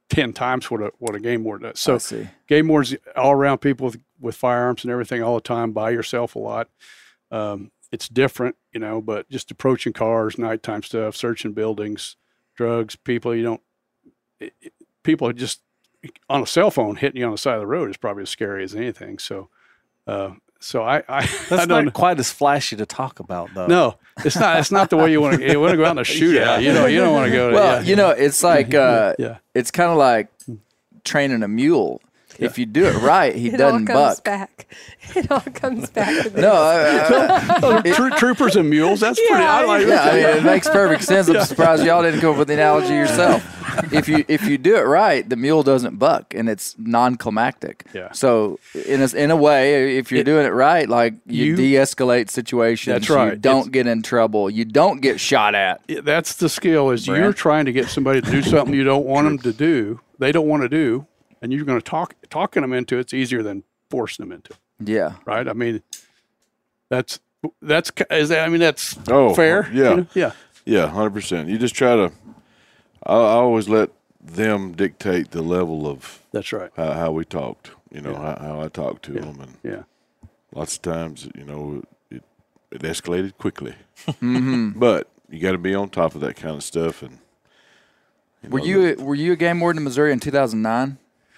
ten times what a what a game warden does. So I see. game wardens all around people with, with firearms and everything all the time, by yourself a lot. Um, it's different, you know, but just approaching cars, nighttime stuff, searching buildings, drugs, people you don't, it, it, people just on a cell phone hitting you on the side of the road is probably as scary as anything. So, uh, so I, I, That's I don't not quite as flashy to talk about, though. No, it's not. It's not the way you want to. You want to go out in a shootout. Yeah. You know, you don't want to go. To, Well, yeah. you know, it's like uh, Yeah. it's kind of like training a mule. If you do it right, he It all doesn't comes buck. back. It all comes back to this. No, I, I, it- Tro- troopers and mules. That's pretty. I like yeah, I that. mean, it makes perfect sense. I'm surprised y'all didn't come up with the analogy yourself. If you if you do it right, the mule doesn't buck, and it's non-climactic. Yeah. So in a, in a way, if you're It- doing it right, like you, You- de-escalate situations. That's right. You don't It's- get in trouble. You don't get shot at. Yeah, that's the skill. Is Brand? you're trying to get somebody to do something you don't want them to do. They don't want to do, and you're going to talk talking them into it's easier than forcing them into it. Yeah. Right? I mean, that's that's is that. I mean, that's Oh, fair. yeah. You know? Yeah. Yeah, one hundred percent. You just try to, I, I always let them dictate the level of That's right. how, how we talked, you know, Yeah. how, how I talked to Yeah. them. And Yeah. lots of times, you know, it, it escalated quickly. Mm-hmm. But you got to be on top of that kind of stuff. And Were know, you were you a game warden in Missouri in two thousand nine?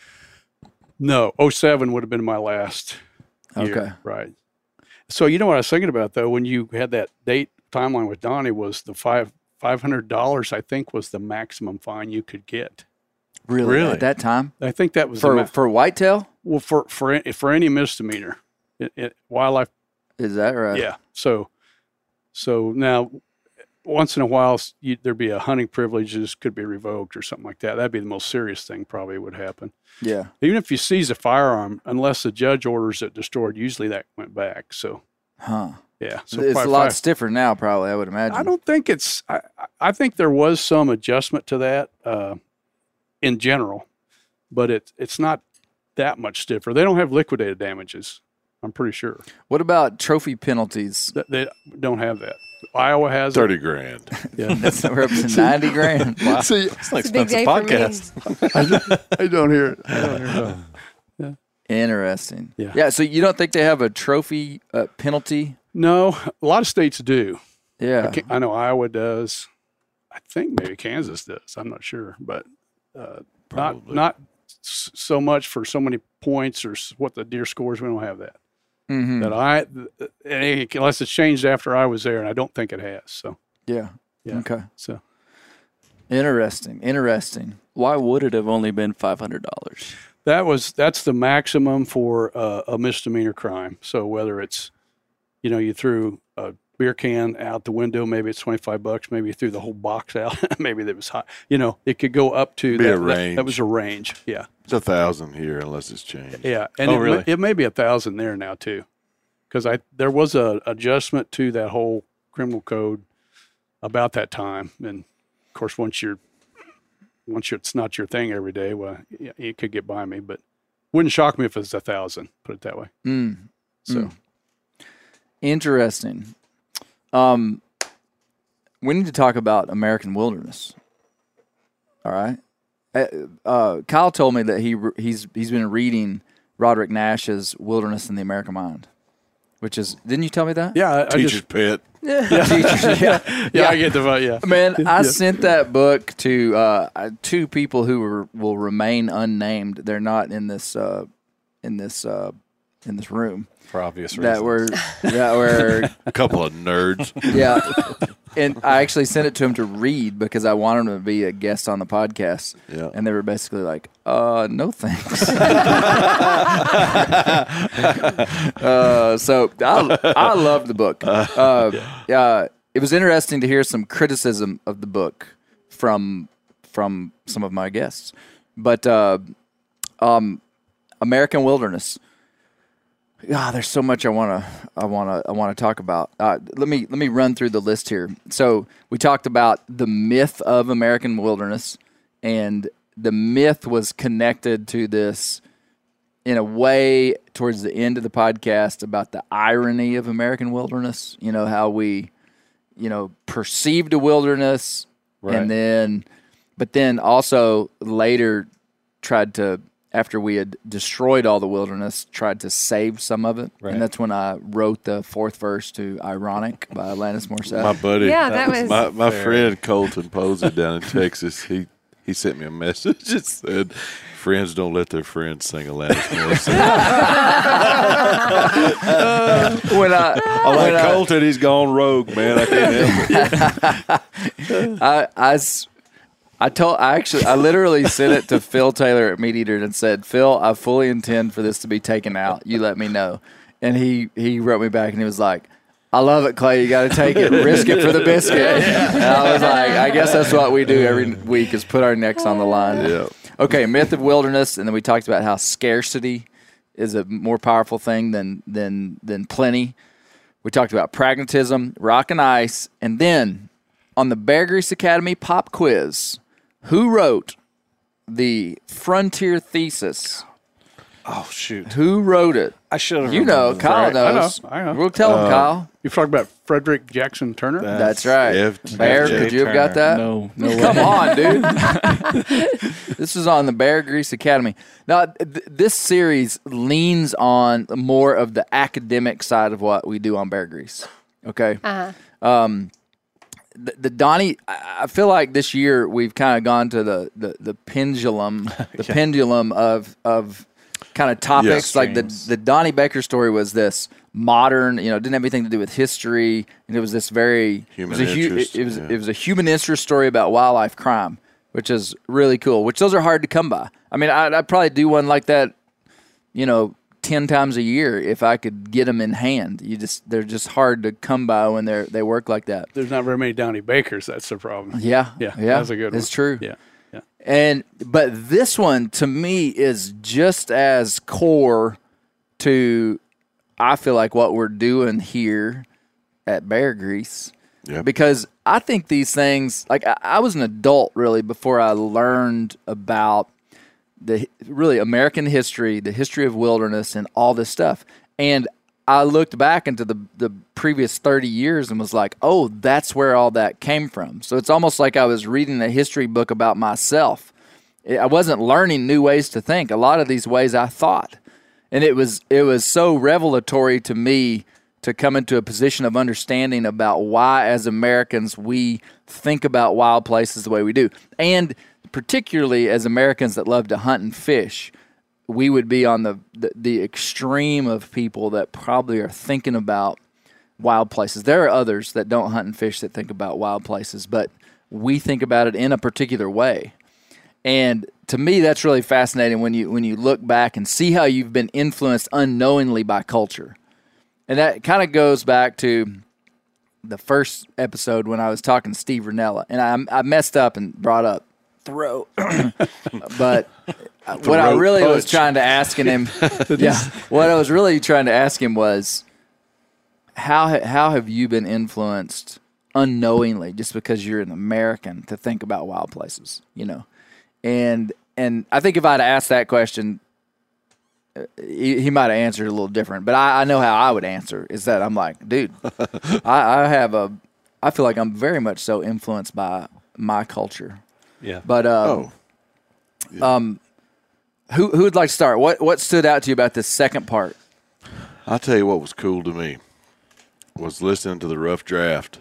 No, oh seven would have been my last year. Okay. Right. So you know what I was thinking about though, when you had that date timeline with Donnie, was the five five hundred dollars I think was the maximum fine you could get. Really? Really? At that time? I think that was the For ma- for whitetail? well for for any- for any misdemeanor, it, it, wildlife. Is that right? Yeah. So so now once in a while you, there'd be a hunting privileges could be revoked or something like that. That'd be the most serious thing probably would happen. Yeah. Even if you seize a firearm, unless the judge orders it destroyed, usually that went back. So Huh. yeah, so it's a probably lot five- stiffer now, probably, I would imagine. I don't think it's. I, I think there was some adjustment to that uh, in general, but it's it's not that much stiffer. They don't have liquidated damages. I'm pretty sure What about trophy penalties? that they don't have that. Iowa has it. thirty grand. Yeah, That's we're up to ninety grand. See, It's an It's a big expensive day for me. podcast. I don't hear it. I don't hear it. Interesting. Yeah. Yeah. So you don't think they have a trophy uh, penalty? no, a lot of states do. I, Yeah. can't- I know Iowa does. I think maybe Kansas does. I'm not sure, but uh, not Probably. not s- so much for so many points or s- what the deer scores. We don't have that. Mm-hmm. That I and unless it's changed after I was there, and I don't think it has. So Yeah. Yeah. Okay. so Interesting. Interesting. Why would it have only been five hundred dollars? that was that's the maximum for uh, a misdemeanor crime. So whether it's you know you threw a beer can out the window, maybe it's twenty five bucks. Maybe you threw the whole box out. Maybe that was high. You know, it could go up to Be that, a that- range. That was a range. Yeah. It's a thousand here unless it's changed. Yeah, and Oh, it, may- really? it may be a thousand there now too, because I there was a adjustment to that whole criminal code about that time, and of course once you're once you're, it's not your thing every day, well, y- it could get by me, but wouldn't shock me if it's a thousand. Put it that way. Mm. So Mm. Interesting. Um, we need to talk about American Wilderness. All right. Uh, uh, Kyle told me that he re- he's he's been reading Roderick Nash's Wilderness in the American Mind, which is didn't you tell me that? yeah, I, I Teacher's just pet. Teachers, yeah. yeah, I get the vote. Yeah, Man, I Yeah. sent that book to uh, two people who were, will remain unnamed. They're not in this uh, in this uh, in this room. For obvious reasons. That were that were A couple of nerds. yeah. And I actually sent it to him to read because I wanted him to be a guest on the podcast. Yeah. And they were basically like, uh, no thanks. uh, so I, I love the book. Uh, uh, it was interesting to hear some criticism of the book from from some of my guests. But uh, um, American Wilderness. Ah, there's so much I want to I want to I want to talk about. Uh, let me let me run through the list here. So we talked about the myth of American Wilderness, and the myth was connected to this in a way towards the end of the podcast about the irony of American Wilderness. You know how we, you know, perceived a wilderness, Right. and then, but then also later tried to, after we had destroyed all the wilderness, tried to save some of it. Right. And that's when I wrote the fourth verse to Ironic by Alanis Morissette. My buddy, Yeah, that was- my, my Fair. friend Colton Posey down in Texas. He he sent me a message that said, "Friends don't let their friends sing Alanis Morissette." when I, I'm like, when I- Colton, he's gone rogue, man. I can't help it. I, I s- I told I actually I literally sent it to Phil Taylor at Meat Eater and said, Phil, I fully intend for this to be taken out. You let me know. And he he wrote me back and he was like, I love it, Clay. You got to take it, risk it for the biscuit. And I was like, I guess that's what we do every week is put our necks on the line. Yeah. Okay, myth of wilderness, and then we talked about how scarcity is a more powerful thing than than than plenty. We talked about pragmatism, rock and ice, and then on the Bear Grease Academy pop quiz, who wrote the frontier thesis? Oh shoot! Who wrote it? I should have. You know, remembered Kyle Right. I know, knows. I know. We'll tell him, Kyle. You talking about Frederick Jackson Turner? That- That's right. F- Bear, F J could you have got that? No, no Come way. on, dude. This is on the Bear Grease Academy. Now, th- this series leans on more of the academic side of what we do on Bear Grease. Okay. Uh-huh. The, the Donnie, I I feel like this year we've kind of gone to the, the, the pendulum, the pendulum of of kind of topics. Yes. Like the the Donnie Baker story was this modern, you know, didn't have anything to do with history, and it was this very Human it was a hu- interest, it, it was yeah. it was a human interest story about wildlife crime, which is really cool. Which those are hard to come by. I mean, I'd, I'd probably do one like that, you know, ten times a year if I could get them in hand. You just they're just hard to come by when they're they work like that. There's not very many Donnie Bakers. That's the problem. Yeah, Yeah, yeah, that's a good one. It's true. Yeah, yeah. And but this one to me is just as core to I feel like what we're doing here at Bear Grease. Yep. Because I think these things like I, I was an adult really before I learned about the really American history, the history of wilderness and all this stuff. And I looked back into the the previous thirty years and was like, oh, that's where all that came from. So it's almost like I was reading a history book about myself. I wasn't learning new ways to think. A lot of these ways I thought. And it was it was so revelatory to me to come into a position of understanding about why as Americans we think about wild places the way we do. And particularly as Americans that love to hunt and fish, we would be on the, the, the extreme of people that probably are thinking about wild places. There are others that don't hunt and fish that think about wild places, but we think about it in a particular way. And to me, that's really fascinating when you when you look back and see how you've been influenced unknowingly by culture. And that kind of goes back to the first episode when I was talking to Steve Ranella, and I, I messed up and brought up throat. But what I Throat really was punch. trying to ask him, yeah, what I was really trying to ask him was, how ha- how have you been influenced unknowingly just because you're an American to think about wild places, you know? And and I think if I'd asked that question, uh, he, he might have answered a little different. But I, I know how I would answer is that I'm like, dude, I, I have a, I feel like I'm very much so influenced by my culture. Yeah. But um, Oh, um, who who would like to start? What what stood out to you about this second part? I'll tell you what was cool to me was listening to the Rough Draft,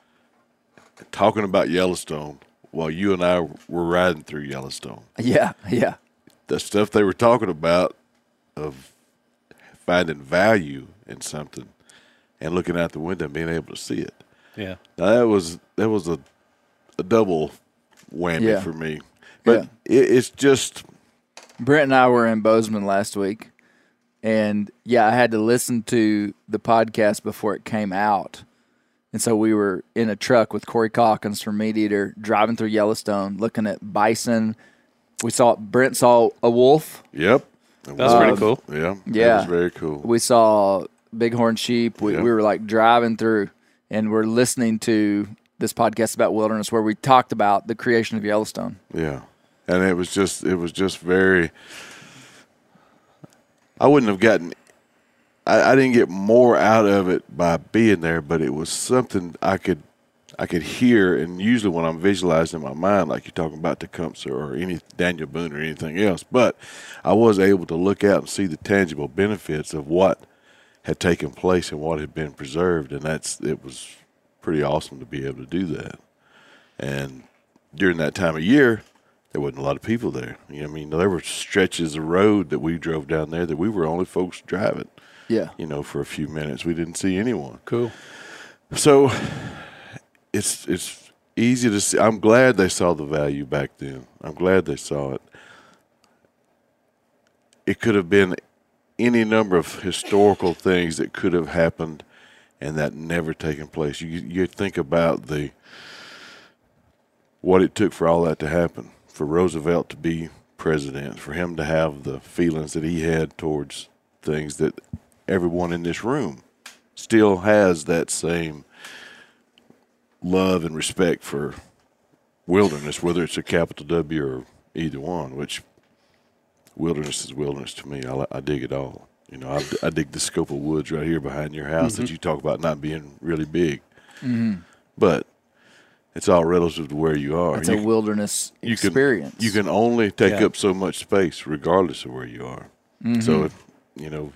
talking about Yellowstone while you and I were riding through Yellowstone. Yeah, yeah, The stuff they were talking about of finding value in something and looking out the window and being able to see it. Yeah. Now that was that was a a double whammy Yeah. for me, but Yeah. it, it's just Brent and I were in Bozeman last week, and yeah, I had to listen to the podcast before it came out. And so we were in a truck with Corey Calkins from Meat Eater, driving through Yellowstone, looking at bison. We saw Brent saw a wolf. yep. That's pretty cool. Yeah, Yeah. that was very cool. We saw bighorn sheep. We, Yeah. we were like driving through, and we're listening to this podcast about wilderness where we talked about the creation of Yellowstone. Yeah, and it was just it was just very. I wouldn't have gotten. I, I didn't get more out of it by being there, but it was something I could I could hear, and usually when I'm visualizing in my mind, like you're talking about Tecumseh or any Daniel Boone or anything else, but I was able to look out and see the tangible benefits of what had taken place and what had been preserved, and that's it was pretty awesome to be able to do that. And during that time of year, there wasn't a lot of people there. You know, I mean, there were stretches of road that we drove down there that we were only folks driving. Yeah. You know, for a few minutes, we didn't see anyone. Cool. So it's it's easy to see. I'm glad they saw the value back then. I'm glad they saw it. It could have been any number of historical things that could have happened and that never taken place. You you think about the what it took for all that to happen, for Roosevelt to be president, for him to have the feelings that he had towards things that everyone in this room still has that same love and respect for wilderness, whether it's a capital W or either one, which wilderness is wilderness to me. I, I dig it all. You know, I, I dig the scope of woods right here behind your house mm-hmm. that you talk about not being really big. Mm-hmm. But it's all relative to where you are. It's you, a wilderness you experience. Can, you can only take yeah. up so much space regardless of where you are. Mm-hmm. So, if, you know,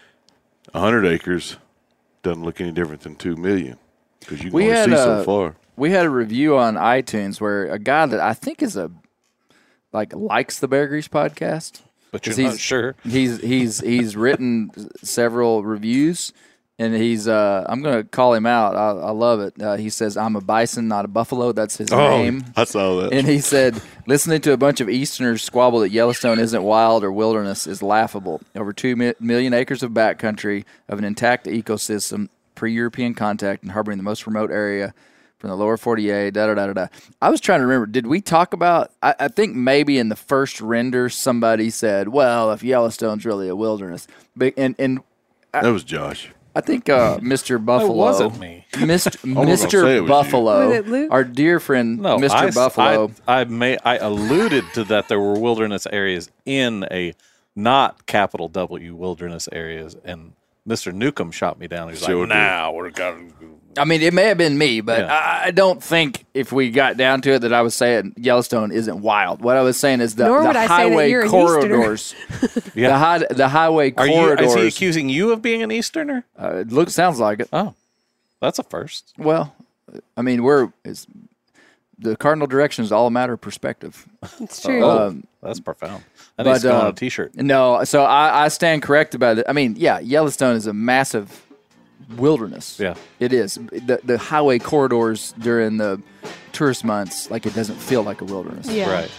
one hundred acres doesn't look any different than two million because you can we only had see a, so far. We had a review on iTunes where a guy that I think is a, like, likes the Bear Grease podcast. But you're he's, not sure. He's he's he's written several reviews, and he's uh, I'm gonna call him out. I, I love it. Uh, he says I'm a bison, not a buffalo. That's his Oh, name. I saw that. And he said listening to a bunch of Easterners squabble that Yellowstone isn't wild or wilderness is laughable. Over two mi- million acres of backcountry of an intact ecosystem, pre-European contact, and harboring the most remote area from the lower forty-eight, da da da da da. I was trying to remember, did we talk about, I, I think maybe in the first render somebody said, well, if Yellowstone's really a wilderness. But, and and that was Josh. I think uh, Mister Buffalo. It wasn't me. Mister gonna say it Mister was you. Buffalo, Was it Luke? our dear friend No, Mister I, Buffalo. I, I, may, I alluded to that there were wilderness areas in a not capital W wilderness areas, and Mister Newcomb shot me down. He's Sure like, did. "Nah, we're going." I mean, it may have been me, but Yeah. I, I don't think if we got down to it that I was saying Yellowstone isn't wild. What I was saying is the, Nor the would I say that highway you're an Easterner. corridors, Yeah. the high, the highway Are you? corridors. Is he accusing you of being an Easterner? uh, it looks sounds like it. Oh, that's a first. Well, I mean, we're it's, the cardinal direction is all a matter of perspective. It's true. Um, That's profound. That but, needs to go on uh, a T-shirt. No, so I, I stand correct about it. I mean, yeah, Yellowstone is a massive wilderness. Yeah. It is. The the highway corridors during the tourist months, like it doesn't feel like a wilderness. yeah. Right.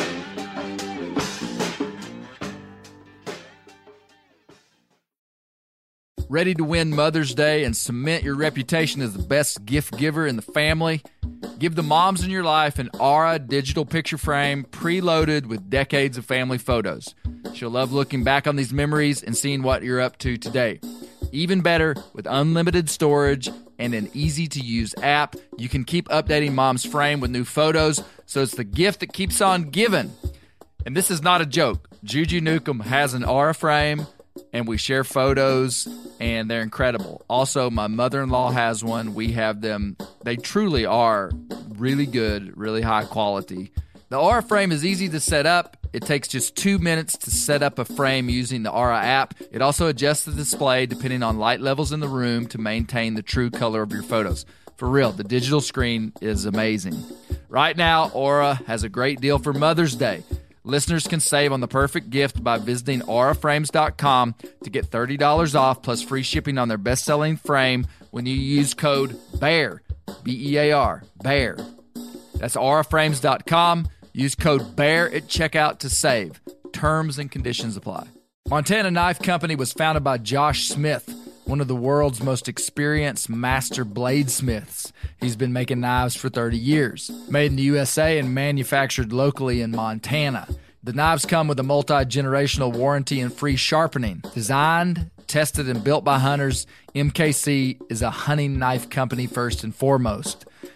Ready to win Mother's Day and cement your reputation as the best gift giver in the family? Give the moms in your life an Aura digital picture frame preloaded with decades of family photos. She'll love looking back on these memories and seeing what you're up to today. Even better, with unlimited storage and an easy-to-use app, you can keep updating mom's frame with new photos, so it's the gift that keeps on giving. And this is not a joke. Juju Newcomb has an Aura frame, and we share photos, and they're incredible. Also, my mother-in-law has one. We have them. They truly are really good, really high quality. The Aura frame is easy to set up. It takes just two minutes to set up a frame using the Aura app. It also adjusts the display depending on light levels in the room to maintain the true color of your photos. For real, the digital screen is amazing. Right now, Aura has a great deal for Mother's Day. Listeners can save on the perfect gift by visiting aura frames dot com to get thirty dollars off plus free shipping on their best-selling frame when you use code BEAR, B E A R, BEAR. That's aura frames dot com. Use code BEAR at checkout to save. Terms and conditions apply. Montana Knife Company was founded by Josh Smith, one of the world's most experienced master bladesmiths. He's been making knives for thirty years. Made in the U S A and manufactured locally in Montana. The knives come with a multi-generational warranty and free sharpening. Designed, tested, and built by hunters, M K C is a hunting knife company first and foremost.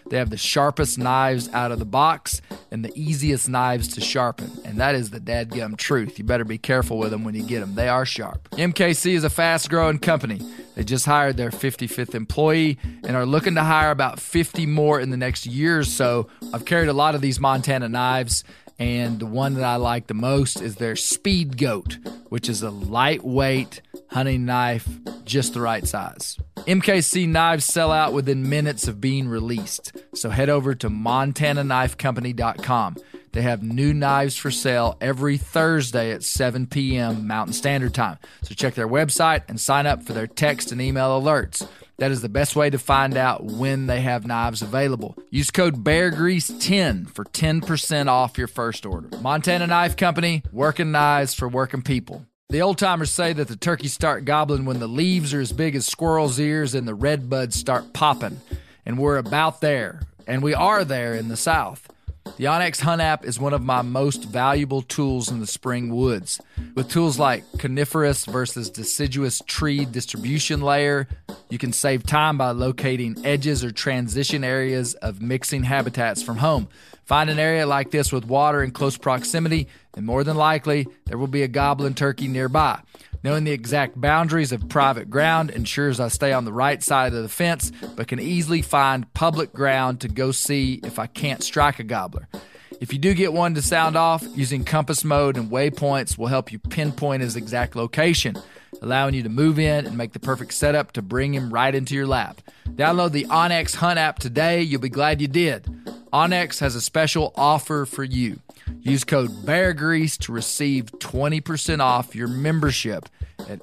They have the sharpest knives out of the box and the easiest knives to sharpen. And that is the dadgum truth. You better be careful with them when you get them. They are sharp. M K C is a fast-growing company. They just hired their fifty-fifth employee and are looking to hire about fifty more in the next year or so. I've carried a lot of these Montana knives, and the one that I like the most is their Speed Goat, which is a lightweight hunting knife, just the right size. M K C knives sell out within minutes of being released, so head over to montana knife company dot com. They have new knives for sale every Thursday at seven p.m. Mountain Standard Time. So check their website and sign up for their text and email alerts. That is the best way to find out when they have knives available. Use code bear grease ten for ten percent off your first order. Montana Knife Company, working knives for working people. The old timers say that the turkeys start gobbling when the leaves are as big as squirrels' ears and the red buds start popping. And we're about there. And we are there in the South. The onX Hunt app is one of my most valuable tools in the spring woods. With tools like coniferous versus deciduous tree distribution layer, you can save time by locating edges or transition areas of mixing habitats from home. Find an area like this with water in close proximity, and more than likely, there will be a gobbling turkey nearby. Knowing the exact boundaries of private ground ensures I stay on the right side of the fence, but can easily find public ground to go see if I can't strike a gobbler. If you do get one to sound off, using compass mode and waypoints will help you pinpoint his exact location, allowing you to move in and make the perfect setup to bring him right into your lap. Download the onX Hunt app today. You'll be glad you did. onX has a special offer for you. Use code BEARGREASE to receive twenty percent off your membership at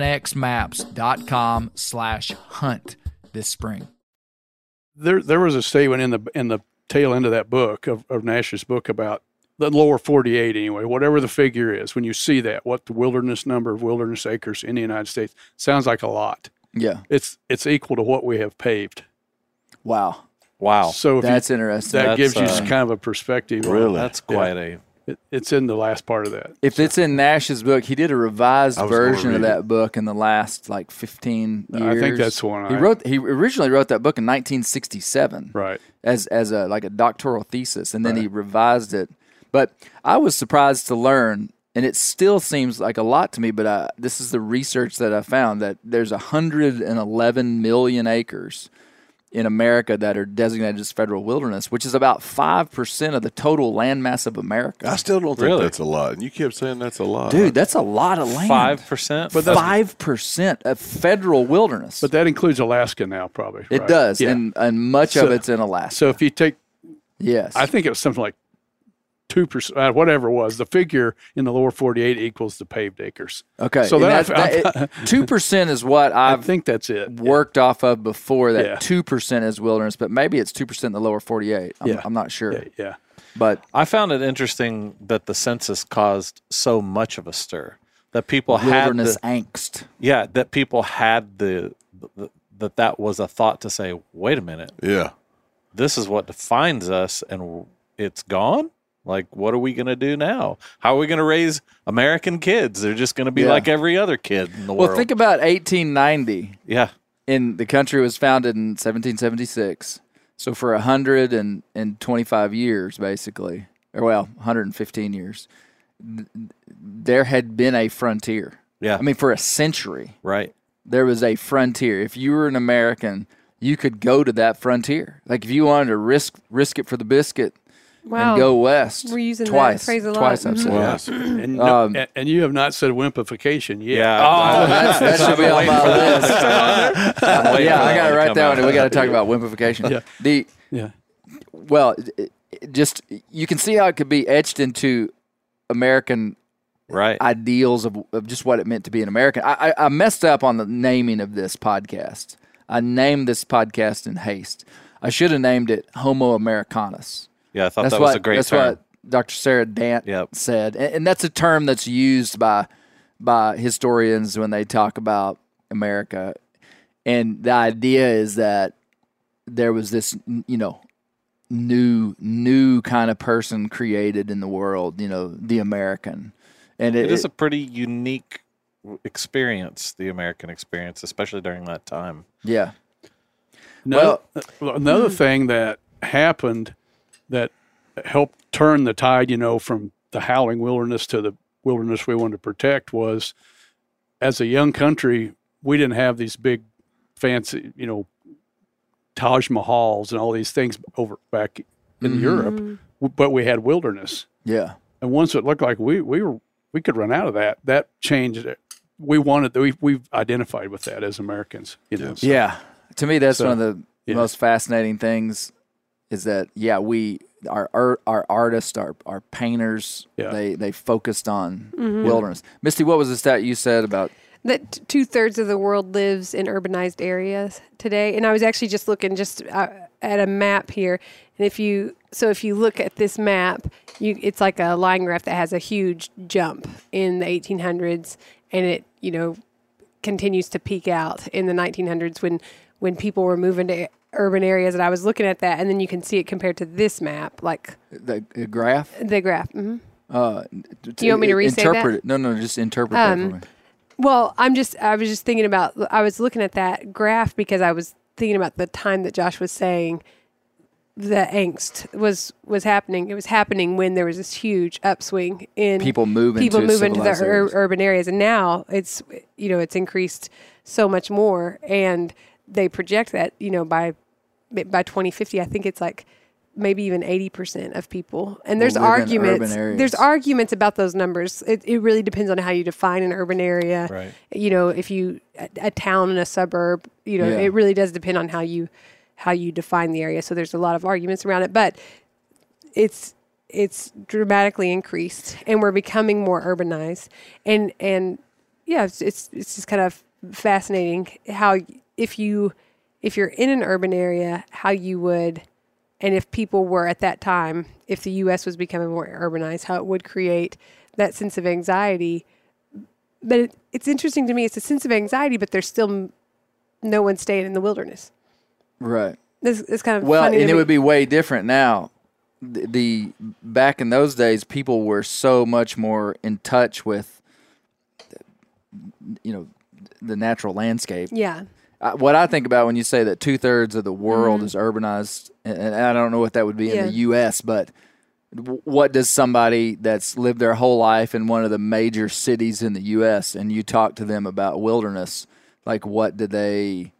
onxmaps.com slash hunt this spring. There, there was a statement in the in the tail end of that book of, of Nash's book about the lower forty-eight anyway, whatever the figure is. When you see that, what the wilderness number of wilderness acres in the United States sounds like a lot. Yeah. It's it's equal to what we have paved. Wow. Wow. So if That's you, interesting. that That's, gives you uh, kind of a perspective. on- Really? That's quite a. It, it's in the last part of that. If it's in Nash's book, he did a revised I was gonna version of read that book in the last like fifteen years. I think that's the one He I- wrote. He originally wrote that book in nineteen sixty-seven, Right. as as a like a doctoral thesis, and then he Right. revised it. But I was surprised to learn, and it still seems like a lot to me. But I, this is the research that I found, that there's one hundred eleven million acres in America that are designated as federal wilderness, which is about five percent of the total landmass of America. I still don't think Really? that's a lot. And you kept saying that's a lot. Dude, that's a lot of land. Five percent. But that's- Five percent of federal wilderness. But that includes Alaska now, probably. it right? does, Yeah. and and much So- of it's in Alaska. So if you take, yes, I think it was something like two percent, uh, whatever it was. The figure in the lower forty-eight equals the paved acres. okay. So and that, that- that- two percent is what I I've think that's it. worked off of before. Yeah. That two percent is wilderness, but maybe it's two percent in the lower forty-eight. I'm, Yeah. I'm not sure, Yeah, yeah. but I found it interesting that the census caused so much of a stir. That people had wilderness the, angst. yeah, that people had the, the that that was a thought to say, wait a minute, Yeah. this is what defines us, and it's gone. Like, what are we going to do now? How are we going to raise American kids? They're just going to be Yeah. like every other kid in the Well, world. think about eighteen ninety. yeah, In the country was founded in seventeen seventy-six. So for one hundred twenty-five years, basically, or well, one hundred fifteen years, th- there had been a frontier. yeah, I mean, for a century, right. there was a frontier. If you were an American, you could go to that frontier. Like if you wanted to risk risk it for the biscuit Wow. and go west. We're using that twice, phrase a lot. Twice I've said Well, that. And, no, Um, and, and you have not said wimpification yet. Yeah. Oh, that's, that should be on my list. I'm waiting yeah, for I got that to to write come that out. one. We got to talk about wimpification. Yeah. The Yeah. well, it, it just you can see how it could be etched into American Right. ideals of, of just what it meant to be an American. I, I, I messed up on the naming of this podcast. I named this podcast in haste. I should have named it Homo Americanus. Yeah, I thought That's that what was a great that's term. what Doctor Sarah Dant Yep. said, and, and that's a term that's used by by historians when they talk about America. And the idea is that there was this, you know, new new kind of person created in the world, you know, the American. And it, It is a pretty unique experience, the American experience, especially during that time. yeah. No, well, another thing that happened that helped turn the tide, you know, from the howling wilderness to the wilderness we wanted to protect was, as a young country, we didn't have these big fancy, you know, Taj Mahals and all these things over back in Mm-hmm. Europe, w- but we had wilderness. Yeah. And once it looked like we, we were, we could run out of that, that changed it. We wanted, we, we've identified with that as Americans, you know. So, Yeah. To me, that's So, one of the yeah. most fascinating things is that, yeah, we, our our, our artists, our, our painters, Yeah. they, they focused on wilderness. Misty, what was the stat you said about? That t- two thirds of the world lives in urbanized areas today. And I was actually just looking just uh, at a map here. And if you, so if you look at this map, you, it's like a line graph that has a huge jump in the eighteen hundreds, and it, you know, continues to peak out in the nineteen hundreds when, when people were moving to urban areas. And I was looking at that, and then you can see it compared to this map, like The, the graph? the graph. hmm Uh, Do you want me to restate interpret that? it? No, no, just interpret Um, that for me. Well, I'm just, I was just thinking about, I was looking at that graph because I was thinking about the time that Josh was saying the angst was, was happening. It was happening when there was this huge upswing in People move people into move into the civilized ur- areas. urban areas. And now it's, you know, it's increased so much more. And they project that, you know, by, by twenty fifty, I think it's like maybe even eighty percent of people. And there's live in arguments. urban areas. There's arguments about those numbers. It, it really depends on how you define an urban area. Right. You know, if you a, a town and a suburb, you know, Yeah. it really does depend on how you how you define the area. So there's a lot of arguments around it, but it's it's dramatically increased, and we're becoming more urbanized. And and yeah, it's it's, it's just kind of fascinating how if you if you're in an urban area, how you would. And if people were at that time, if the U S was becoming more urbanized, how it would create that sense of anxiety. But it, it's interesting to me. It's a sense of anxiety, but there's still m- no one staying in the wilderness. Right. This is kind of Well, funny and to it me. would be way different now. The, the back in those days, people were so much more in touch with, you know, the natural landscape. Yeah. Uh, what I think about when you say that two thirds of the world is urbanized, and, and I don't know what that would be Yeah. in the U S, but w- what does somebody that's lived their whole life in one of the major cities in the U S and you talk to them about wilderness, like what do they,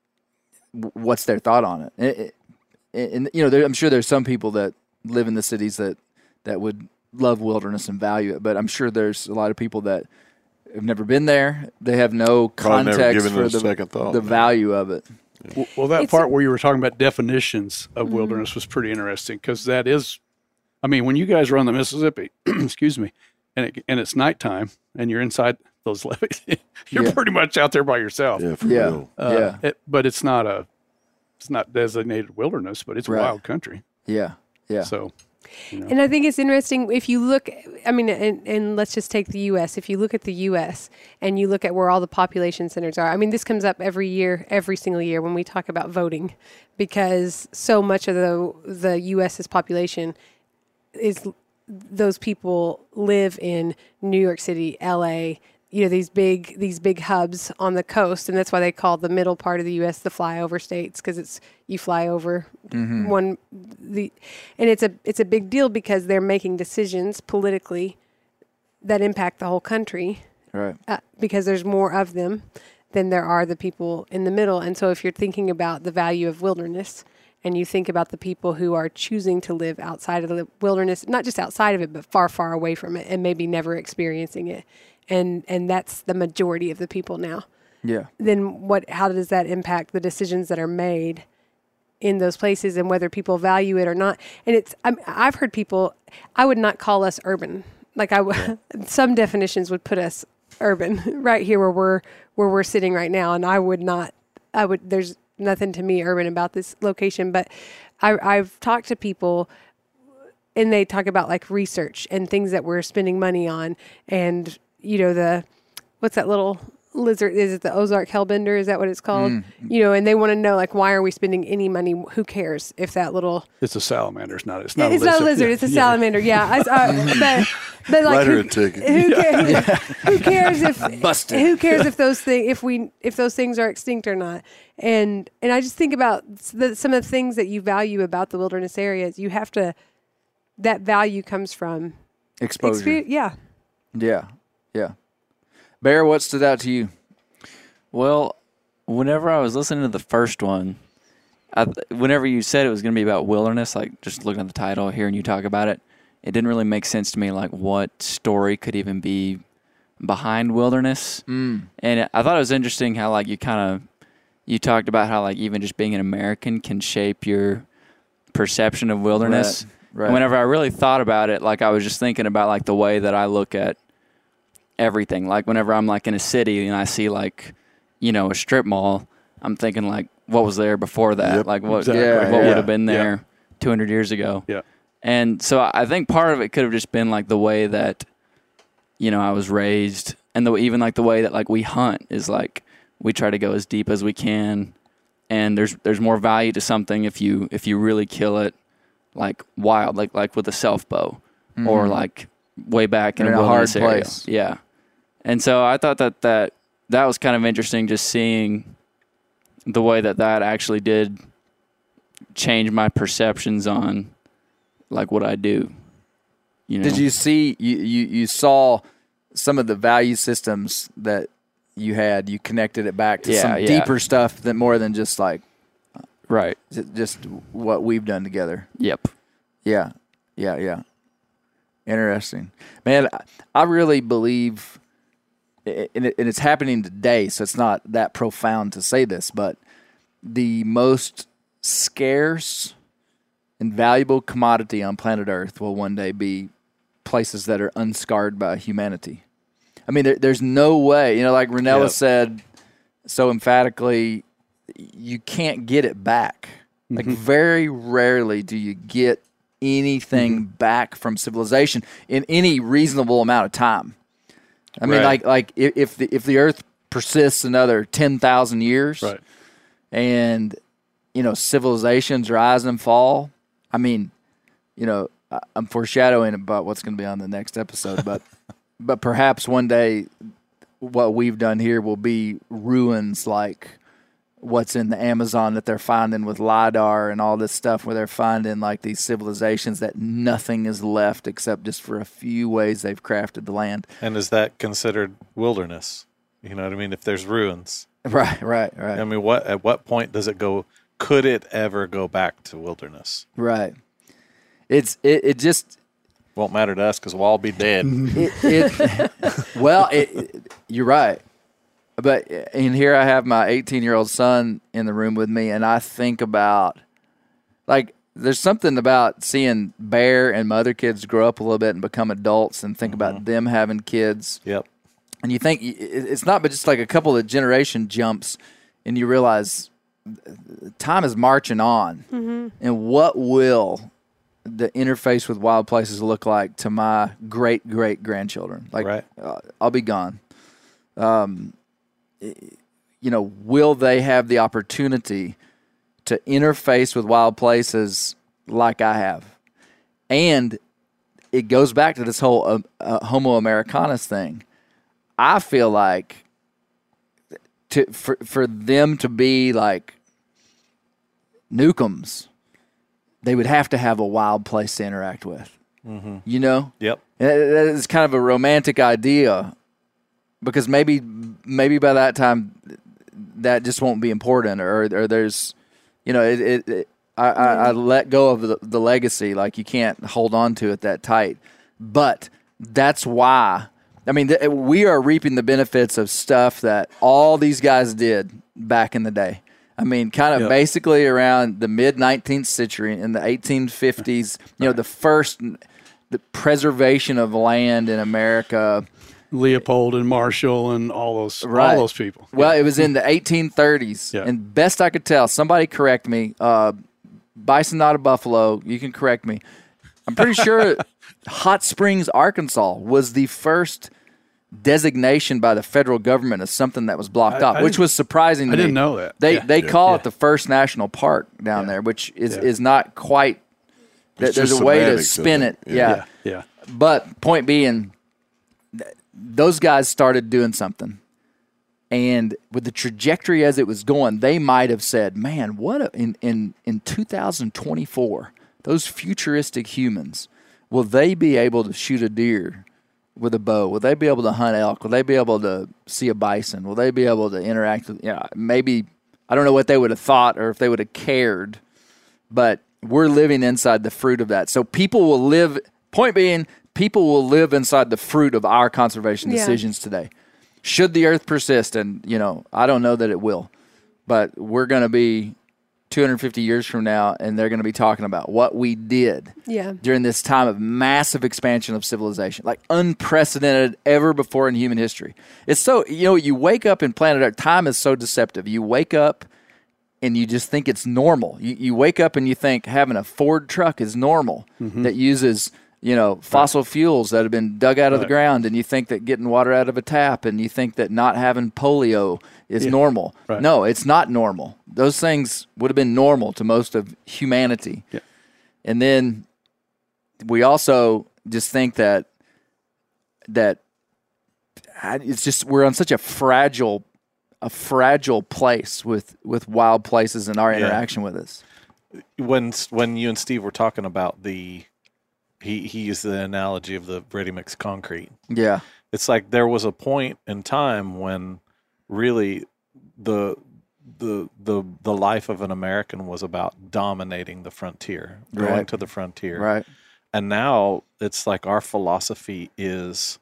w- what's their thought on it? It- it- and, you know, there, I'm sure there's some people that live in the cities that, that would love wilderness and value it, but I'm sure there's a lot of people that have never been there. They have no Probably never context given for it a the, second thought, the man. value of it. Well, well, that It's- part where you were talking about definitions of wilderness was pretty interesting because that is, I mean, when you guys are on the Mississippi, excuse me, and it, and it's nighttime and you're inside those levees, you're Yeah. pretty much out there by yourself. Yeah, for Yeah. real. Uh, Yeah. it- but it's not a, it's not designated wilderness, but it's Right. wild country. Yeah. Yeah. So, And I think it's interesting if you look, I mean, and, and let's just take the U S. If you look at the U S and you look at where all the population centers are, I mean, this comes up every year, every single year when we talk about voting, because so much of the the U.S.'s population is those people live in New York City, L A, you know, these big these big hubs on the coast, and that's why they call the middle part of the U S the flyover states, because it's you fly over one the, and it's a it's a big deal because they're making decisions politically that impact the whole country, Right. uh, because there's more of them than there are the people in the middle. And so if you're thinking about the value of wilderness, and you think about the people who are choosing to live outside of the wilderness, not just outside of it, but far, far away from it, and maybe never experiencing it, and and that's the majority of the people now. Yeah. Then what? How does that impact the decisions that are made in those places, and whether people value it or not? And it's I'm, I've heard people. I would not call us urban. Like I, w- some definitions would put us urban right here where we're where we're sitting right now, and I would not. I would. There's nothing to me urban about this location, but I, I've talked to people, and they talk about like research and things that we're spending money on, and you know the what's that little lizard? Is it the Ozark Hellbender? Is that what it's called? You know, and they want to know like why are we spending any money? Who cares if that little it's a salamander. It's not. It's not. it's a not a lizard. lizard. Yeah. It's a Yeah. salamander. Yeah. I, uh, but But like, Write her who, a ticket. who, cares, who cares if Busted. who cares if those things if we if those things are extinct or not? And and I just think about the, some of the things that you value about the wilderness areas. You have to that value comes from Exposure. exper- yeah. Yeah. Yeah. Bear, what stood out to you? Well, whenever I was listening to the first one, I, whenever you said it was going to be about wilderness, like just looking at the title, hearing you talk about it, it didn't really make sense to me, like what story could even be behind wilderness. Mm. And I thought it was interesting how, like, you kind of you talked about how, like, even just being an American can shape your perception of wilderness. Right. And whenever I really thought about it, like, I was just thinking about, like, the way that I look at everything. Like, whenever I'm, like, in a city and I see, like, you know, a strip mall, I'm thinking, like, what was there before that? Yep, like, what, exactly. what Yeah, would have been yeah. there two hundred years ago? Yeah. And so I think part of it could have just been, like, the way that, you know, I was raised, and the, even, like, the way that, like, we hunt is, like, we try to go as deep as we can, and there's there's more value to something if you if you really kill it, like, wild, like like with a self bow, Mhm. or like way back in, In a a hard wilderness area. place. Yeah, and so I thought that that that was kind of interesting, just seeing the way that that actually did change my perceptions on, like, what I do. You know? Did you see, you, you, you saw some of the value systems that you had, you connected it back to Yeah, some yeah. deeper stuff that more than just like, Right. j- just what we've done together. Yep. Yeah. Yeah. Yeah. Interesting, man. I- I really believe, i- and it- and it's happening today, so it's not that profound to say this, but the most scarce and valuable commodity on planet Earth will one day be places that are unscarred by humanity. I mean, there, there's no way, you know, like Ranella Yep. said so emphatically, you can't get it back. Like, very rarely do you get anything back from civilization in any reasonable amount of time. I mean, Right. like, like if, if the if the Earth persists another ten thousand years, Right. and you know civilizations rise and fall. I mean, you know, I- I'm foreshadowing about what's going to be on the next episode, but but perhaps one day what we've done here will be ruins like what's in the Amazon that they're finding with LiDAR and all this stuff, where they're finding like these civilizations that nothing is left except just for a few ways they've crafted the land. And is that considered wilderness? You know what I mean? If there's ruins, Right, right, right, I mean, what at what point does it go? Could it ever go back to wilderness? right. It's it, it just Won't matter to us because we'll all be dead. it, it well, it, it- you're right. But and here I have my eighteen-year-old son in the room with me, and I think about, like, there's something about seeing Bear and my other kids grow up a little bit and become adults, and think about them having kids. Yep. And you think it- it's not but just like a couple of generation jumps, and you realize time is marching on. And what will the interface with wild places look like to my great great grandchildren? Like, Right. uh, I'll be gone. Um, you know, will they have the opportunity to interface with wild places like I have? And it goes back to this whole uh, uh, Homo Americanus thing. I feel like to for for them to be like Newcombs, they would have to have a wild place to interact with. Mm-hmm. You know, Yep. And it- it's kind of a romantic idea, because maybe maybe by that time that just won't be important, or or there's, you know, it. it, it I, I, I let go of the, the legacy. Like, you can't hold on to it that tight. But that's why. I mean, th- we are reaping the benefits of stuff that all these guys did back in the day. I mean, kind of Yep. basically around the mid nineteenth century, in the eighteen fifties, you know, the first the preservation of land in America. Leopold and Marshall and all those Right. all those people. Well, it was in the eighteen thirties, Yeah. and best I could tell, somebody correct me. Uh, Bison, not a buffalo. You can correct me. I'm pretty sure Hot Springs, Arkansas, was the first designation by the federal government as something that was blocked I- off, I which didn't- was surprising to I me. didn't know that. They Yeah. they Yeah. call Yeah. it the first national park down Yeah. there, which is, Yeah. is not quite. It's There's just a way to semantics, I spin think. it. Yeah. Yeah. But point being, th- those guys started doing something. And with the trajectory as it was going, they might have said, man, what a, in, in, in two thousand twenty-four, those futuristic humans, will they be able to shoot a deer with a bow? Will they be able to hunt elk? Will they be able to see a bison? Will they be able to interact with, you know, maybe, I don't know what they would have thought or if they would have cared, but we're living inside the fruit of that. So people will live, point being, people will live inside the fruit of our conservation Yeah. decisions today. Should the earth persist, and, you know, I don't know that it will, but we're going to be two hundred fifty years from now, and they're going to be talking about what we did Yeah. during this time of massive expansion of civilization, like unprecedented ever before in human history. It's so, you know, you wake up in planet Earth, time is so deceptive. You wake up and you just think it's normal. You, you wake up and you think having a Ford truck is normal that uses, you know, fossil fuels that have been dug out of the Right. ground, and you think that getting water out of a tap, and you think that not having polio is normal. Right. No, it's not normal. Those things would have been normal to most of humanity. Yeah. And then we also just think that that I- it's just we're on such a fragile a fragile place with with wild places and our Yeah. interaction with us. when when you and Steve were talking about the he he used the analogy of the ready mix concrete. Yeah. It's like there was a point in time when really the the the the life of an American was about dominating the frontier, going Right. to the frontier. Right. And now it's like our philosophy is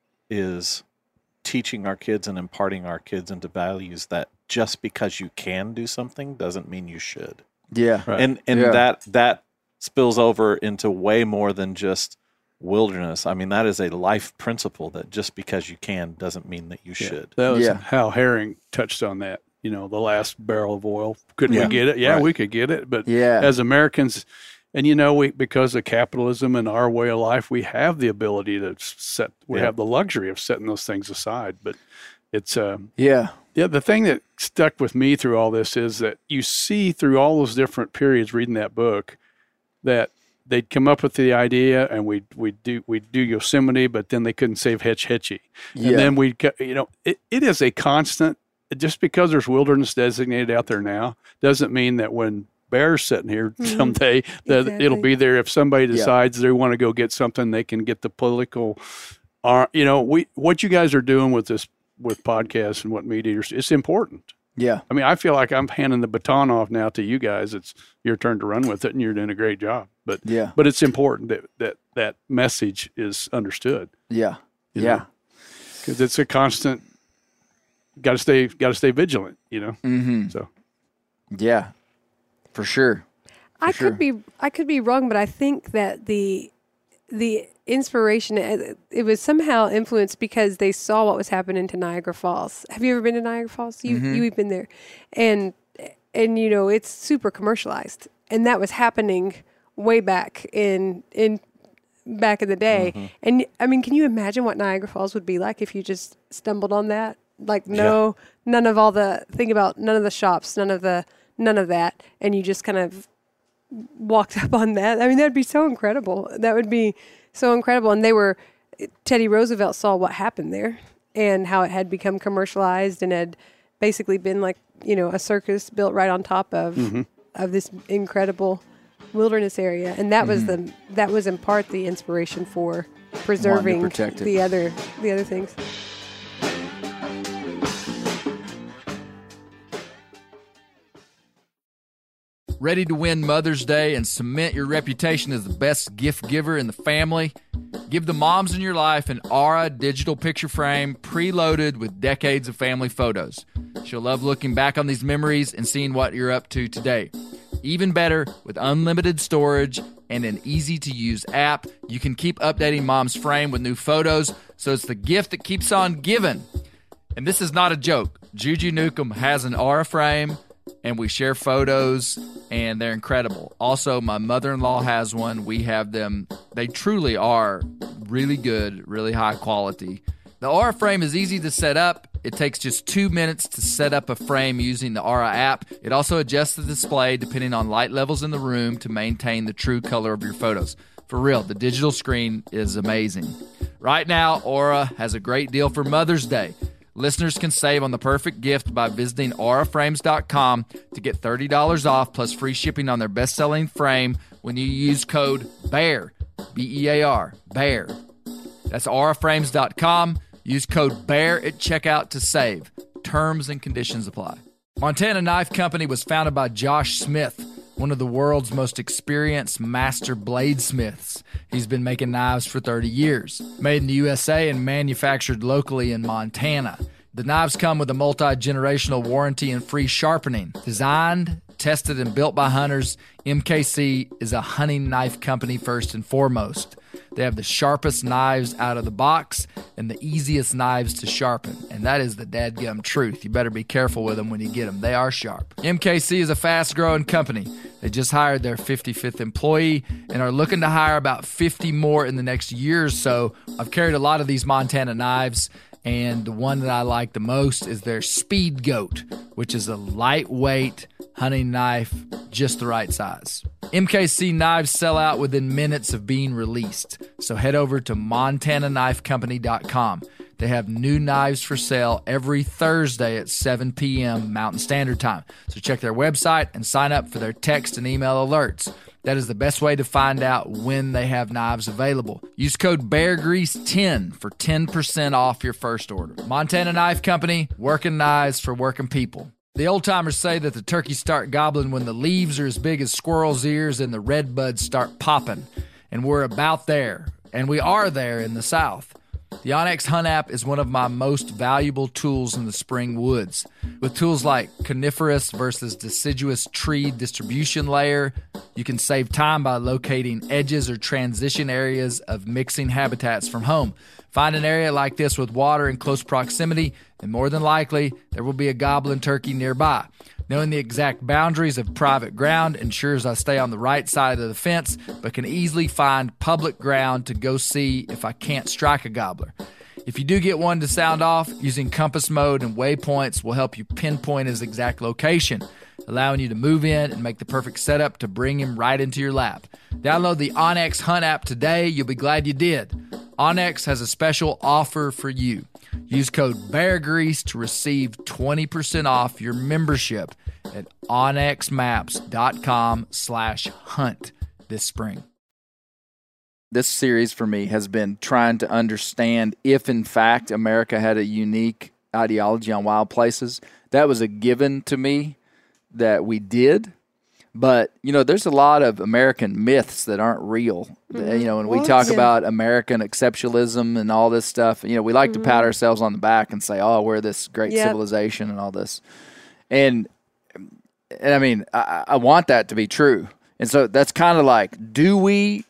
is teaching our kids and imparting our kids into values that just because you can do something doesn't mean you should. Yeah. Right. And and Yeah. that that spills over into way more than just wilderness. I mean, that is a life principle that just because you can doesn't mean that you Yeah. should. That was Yeah. Hal Herring touched on that. You know, the last barrel of oil. Couldn't Yeah. we get it? Yeah, Right. we could get it. But Yeah. as Americans, and you know, we because of capitalism and our way of life, we have the ability to set. We Yeah. have the luxury of setting those things aside. But it's um, Yeah. yeah. The thing that stuck with me through all this is that you see through all those different periods reading that book that they'd come up with the idea, and we we do we do Yosemite, but then they couldn't save Hetch Hetchy, Yeah. and then we you know it, it is a constant. Just because there's wilderness designated out there now doesn't mean that when bear's sitting here someday that Exactly. it'll be there. If somebody Yeah. decides they want to go get something, they can get the political. Uh, you know, we what you guys are doing with this with podcasts and what media, it's important. Yeah. I mean, I feel like I'm handing the baton off now to you guys. It's your turn to run with it, and you're doing a great job. But Yeah. but it's important that that that message is understood Yeah. You Yeah. know? because it's a constant. Got to stay, got to stay vigilant. You know. Mm-hmm. So Yeah. For sure. I sure. could be I could be wrong, but I think that the the inspiration it, it was somehow influenced because they saw what was happening to Niagara Falls. Have you ever been to Niagara Falls? You Mhm. you've been there, and and you know it's super commercialized, and that was happening way back in in back in the day. And I mean, can you imagine what Niagara Falls would be like if you just stumbled on that? Like no, none of all the think about none of the shops, none of the none of that, and you just kind of walked up on that. I mean, that'd be so incredible. That would be so incredible. And they were, Teddy Roosevelt saw what happened there and how it had become commercialized and had basically been like, you know, a circus built right on top of, of this incredible wilderness area. And that was the, that was in part the inspiration for preserving protect it. the other, the other things. Ready to win Mother's Day and cement your reputation as the best gift giver in the family? Give the moms in your life an Aura digital picture frame preloaded with decades of family photos. She'll love looking back on these memories and seeing what you're up to today. Even better, with unlimited storage and an easy-to-use app, you can keep updating mom's frame with new photos, so it's the gift that keeps on giving. And this is not a joke. Juju Nukem has an Aura frame, and we share photos, and they're incredible. Also, my mother-in-law has one. We have them. They truly are really good, really high quality. The Aura frame is easy to set up. It takes just two minutes to set up a frame using the Aura app. It also adjusts the display depending on light levels in the room to maintain the true color of your photos. For real, the digital screen is amazing. Right now, Aura has a great deal for Mother's Day. Listeners can save on the perfect gift by visiting aura frames dot com to get thirty dollars off plus free shipping on their best-selling frame when you use code BEAR, B E A R, BEAR. That's aura frames dot com. Use code BEAR at checkout to save. Terms and conditions apply. Montana Knife Company was founded by Josh Smith, one of the world's most experienced master bladesmiths. He's been making knives for thirty years. Made in the U S A and manufactured locally in Montana. The knives come with a multi-generational warranty and free sharpening. Designed, tested, and built by hunters, M K C is a hunting knife company first and foremost. They have the sharpest knives out of the box and the easiest knives to sharpen. And that is the dadgum truth. You better be careful with them when you get them. They are sharp. M K C is a fast-growing company. They just hired their fifty-fifth employee and are looking to hire about fifty more in the next year or so. I've carried a lot of these Montana knives, and the one that I like the most is their Speed Goat, which is a lightweight hunting knife, just the right size. M K C knives sell out within minutes of being released, so head over to montana knife company dot com. They have new knives for sale every Thursday at seven p.m. Mountain Standard Time, so check their website and sign up for their text and email alerts. That is the best way to find out when they have knives available. Use code bear grease ten for ten percent off your first order. Montana Knife Company, working knives for working people. The old-timers say that the turkeys start gobbling when the leaves are as big as squirrels' ears and the red buds start popping. And we're about there. And we are there in the South. The onX Hunt app is one of my most valuable tools in the spring woods. With tools like coniferous versus deciduous tree distribution layer, you can save time by locating edges or transition areas of mixing habitats from home. Find an area like this with water in close proximity, and more than likely, there will be a gobbling turkey nearby. Knowing the exact boundaries of private ground ensures I stay on the right side of the fence, but can easily find public ground to go see if I can't strike a gobbler. If you do get one to sound off, using compass mode and waypoints will help you pinpoint his exact location, allowing you to move in and make the perfect setup to bring him right into your lap. Download the onX Hunt app today. You'll be glad you did. onX has a special offer for you. Use code BEARGREASE to receive twenty percent off your membership at onx maps dot com slash hunt this spring. This series for me has been trying to understand if, in fact, America had a unique ideology on wild places. That was a given to me that we did. But, you know, there's a lot of American myths that aren't real. Mm-hmm. You know, when we what? talk yeah. about American exceptionalism and all this stuff, you know, we like mm-hmm. to pat ourselves on the back and say, oh, we're this great yep. civilization and all this. And, and I mean, I, I want that to be true. And so that's kind of like, do we,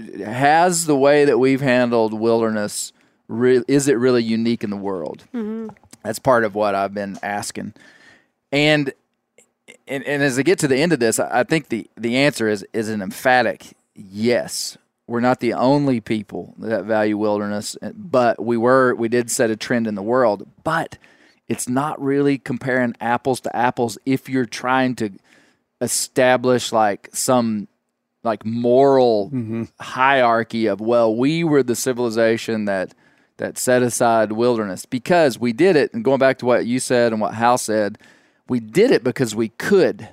has the way that we've handled wilderness, re- is it really unique in the world? Mm-hmm. That's part of what I've been asking. And And, and as I get to the end of this, I think the, the answer is is an emphatic yes. We're not the only people that value wilderness, but we were we did set a trend in the world. But it's not really comparing apples to apples if you're trying to establish like some like moral mm-hmm. hierarchy of, well, we were the civilization that that set aside wilderness because we did it. And going back to what you said and what Hal said, we did it because we could.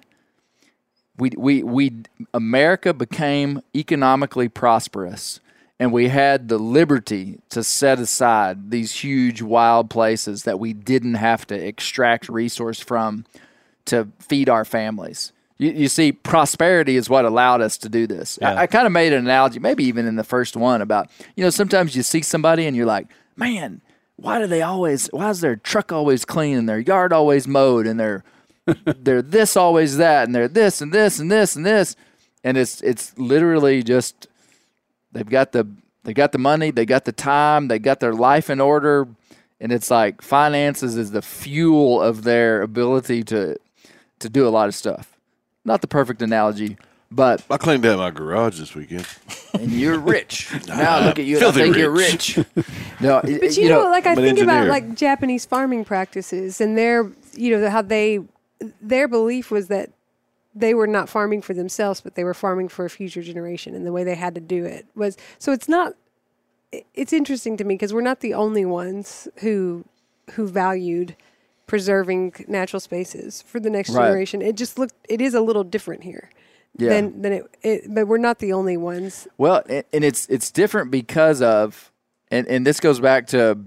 We we we America became economically prosperous, and we had the liberty to set aside these huge wild places that we didn't have to extract resource from to feed our families. You, you see, prosperity is what allowed us to do this. Yeah. I, I kind of made an analogy, maybe even in the first one, about, you know, sometimes you see somebody and you're like, man, why do they always, why is their truck always clean and their yard always mowed and they're, they're this always that and they're this and this and this and this. And it's, it's literally just, they've got the, they got the money, they got the time, they got their life in order. And it's like finances is the fuel of their ability to, to do a lot of stuff. Not the perfect analogy, but I cleaned out my garage this weekend. And you're rich. Now look at you. I think rich. You're rich. No, but you, you know, know, like I think engineer. about like Japanese farming practices and their, you know, how they, their belief was that they were not farming for themselves, but they were farming for a future generation, and the way they had to do it was so. It's not. It's interesting to me because we're not the only ones who who valued preserving natural spaces for the next Right. generation. It just looked. It is a little different here. Yeah. Than than it, it. But we're not the only ones. Well, and and it's it's different because of, and, and this goes back to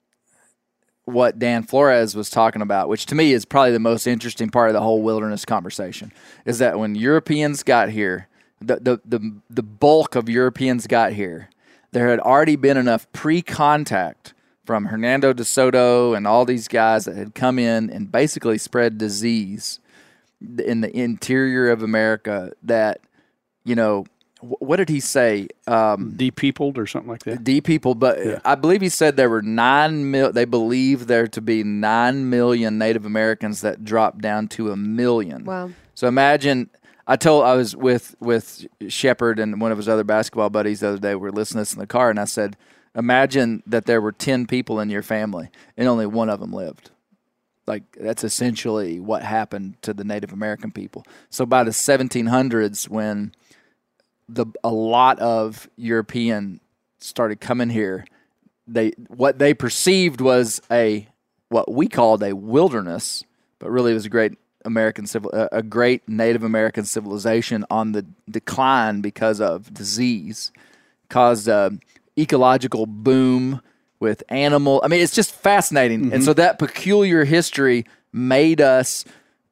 what Dan Flores was talking about, which to me is probably the most interesting part of the whole wilderness conversation, is that when Europeans got here, the the the, the bulk of Europeans got here, there had already been enough pre-contact from Hernando de Soto and all these guys that had come in and basically spread disease in the interior of America that, you know, wh- what did he say? Um, Depeopled or something like that. De-people, but Yeah. I believe he said there were nine mil. They believe there to be nine million Native Americans that dropped down to a million. Wow. So imagine. I told I was with with Shepard and one of his other basketball buddies the other day. We were listening to this in the car, and I said, "Imagine that there were ten people in your family, and only one of them lived." Like, that's essentially what happened to the Native American people. So by the seventeen hundreds, when the a lot of European started coming here, they what they perceived was a what we called a wilderness, but really it was a great American civil a a great Native American civilization on the decline because of disease, caused a ecological boom with animal. I mean, it's just fascinating. Mm-hmm. And so that peculiar history made us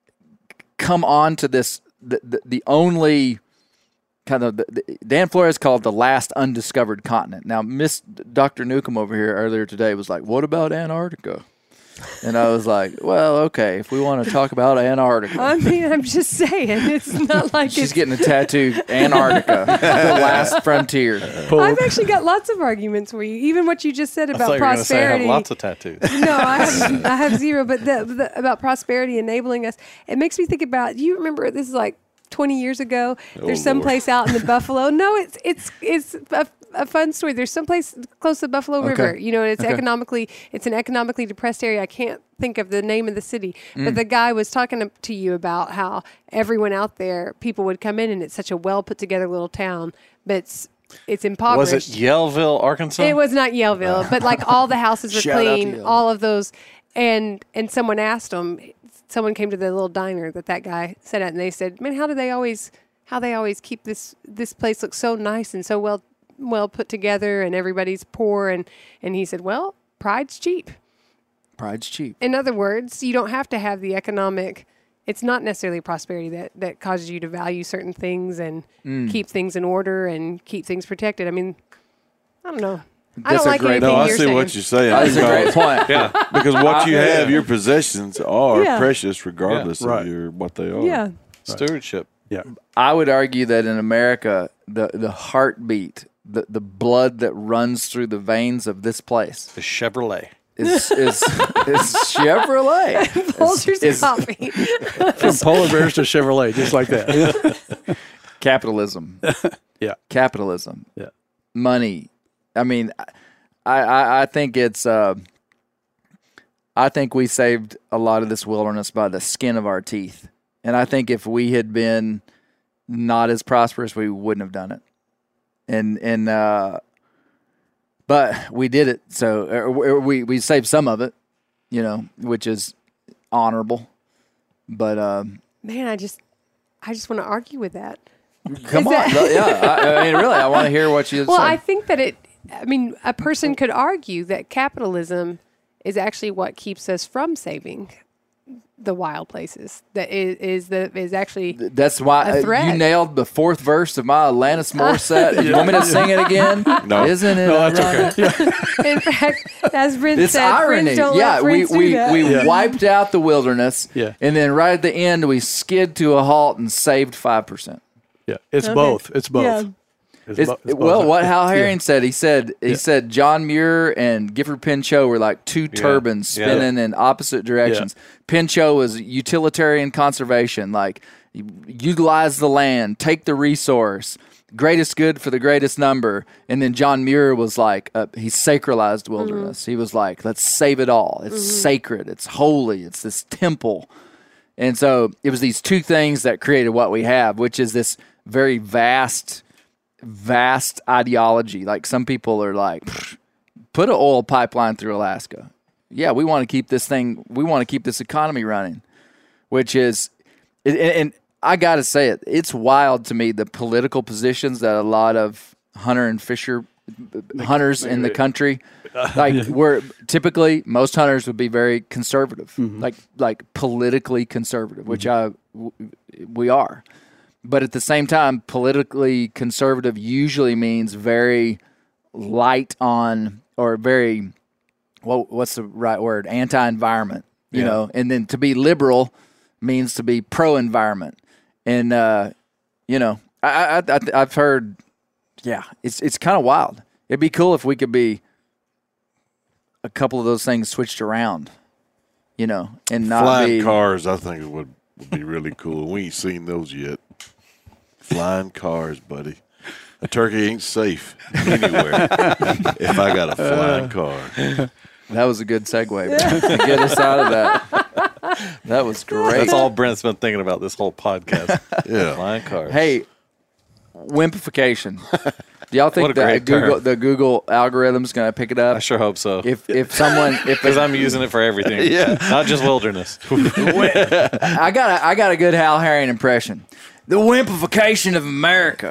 come on to this, the, the, the only kind of, the, the, Dan Flores called it the last undiscovered continent. Now, Miss Doctor Newcomb over here earlier today was like, what about Antarctica? And I was like, well, okay, if we want to talk about Antarctica. I mean, I'm just saying, it's not like She's it's. getting a tattoo, Antarctica, the last frontier. I've actually got lots of arguments for you. Even what you just said I about thought you were going to say I have prosperity. lots of tattoos. No, I have I have zero. But the, the, about prosperity enabling us, it makes me think about. You remember this is like twenty years ago. There's some Lord. place out in the Buffalo. No, it's it's it's a, a fun story. There's some place close to the Buffalo Okay. River. You know, it's Okay. economically it's an economically depressed area. I can't think of the name of the city, but the guy was talking to, to you about how everyone out there, people would come in, and it's such a well put together little town, but it's it's Was impoverished. it Yellville, Arkansas? It was not Yellville, but like all the houses were Shout out to clean, Yellville. all of those, and and someone asked them, someone came to the little diner that that guy sat at, and they said, "Man, how do they always, how they always keep this this place look so nice and so well well put together, and everybody's poor?" And and he said, "Well, pride's cheap. Pride's cheap. In other words, you don't have to have the economic." It's not necessarily prosperity that, that causes you to value certain things and Mm. keep things in order and keep things protected. I mean, I don't know. I That's don't a like great- anything No, I you're see saying. what you're saying. That's a great because, point. yeah. because what you Uh, have, yeah. your possessions are Yeah. precious regardless Yeah, right. of your what they are. Yeah. Stewardship. Yeah. I would argue that in America, the, the heartbeat, the, the blood that runs through the veins of this place The Chevrolet. is is, is Chevrolet. Folgers is- coffee. From polar bears to Chevrolet, just like that. Capitalism. Yeah. Capitalism. Yeah. Money. I mean, I, I, I think it's, uh, I think we saved a lot of this wilderness by the skin of our teeth. And I think if we had been not as prosperous, we wouldn't have done it. And, and, uh, but we did it. So or we, we saved some of it, you know, which is honorable. But, um, Man, I just, I just want to argue with that. come Is on. that- yeah. I, I mean, really, I want to hear what you Well, say. I think that it. I mean, a person could argue that capitalism is actually what keeps us from saving the wild places. That is is the is actually. That's why a uh, threat. you nailed the fourth verse of my Alanis Morissette. You want me to sing it again? No. Isn't it? No, that's ironic? okay. In fact, as Brent It's said, irony. friends don't Yeah, let we friends do we, that. we Yeah. wiped out the wilderness, Yeah. and then right at the end we skid to a halt and saved five percent. Yeah. It's Okay. both. It's both. Yeah. It's It's, bo- it's well, both. what Hal Yeah. Herring said, he said he Yeah. said John Muir and Gifford Pinchot were like two turbines Yeah. spinning in opposite directions. Pinchot was utilitarian conservation, like u- utilize the land, take the resource, greatest good for the greatest number. And then John Muir was like, uh, he sacralized wilderness. He was like, let's save it all. It's sacred. It's holy. It's this temple. And so it was these two things that created what we have, which is this very vast, vast ideology. Like some people are like, put an oil pipeline through Alaska. Yeah, we want to keep this thing, we want to keep this economy running, which is, and, and I got to say it, it's wild to me, the political positions that a lot of hunter and fisher hunters in the country, like we're typically, most hunters would be very conservative, mm-hmm. like like politically conservative, which mm-hmm. I, w- we are. But at the same time, politically conservative usually means very light on, or very, what what's the right word? Anti-environment, you yeah. know. And then to be liberal means to be pro-environment. And uh, you know, I, I, I I've heard, yeah, it's it's kind of wild. It'd be cool if we could be a couple of those things switched around, you know, and not flying be cars. I think it would, would be really cool. We ain't seen those yet. Flying cars, buddy. A turkey ain't safe anywhere if I got a flying car. That was a good segue, man, to get us out of that. That was great. That's all Brent's been thinking about this whole podcast. Yeah, flying cars. Hey, wimpification. Do y'all think What a that great Google, term. the Google algorithm's going to pick it up? I sure hope so. If if someone if Because I'm using it for everything. Yeah. Not just wilderness. I got a, I got a good Hal Herring impression. The wimpification of America.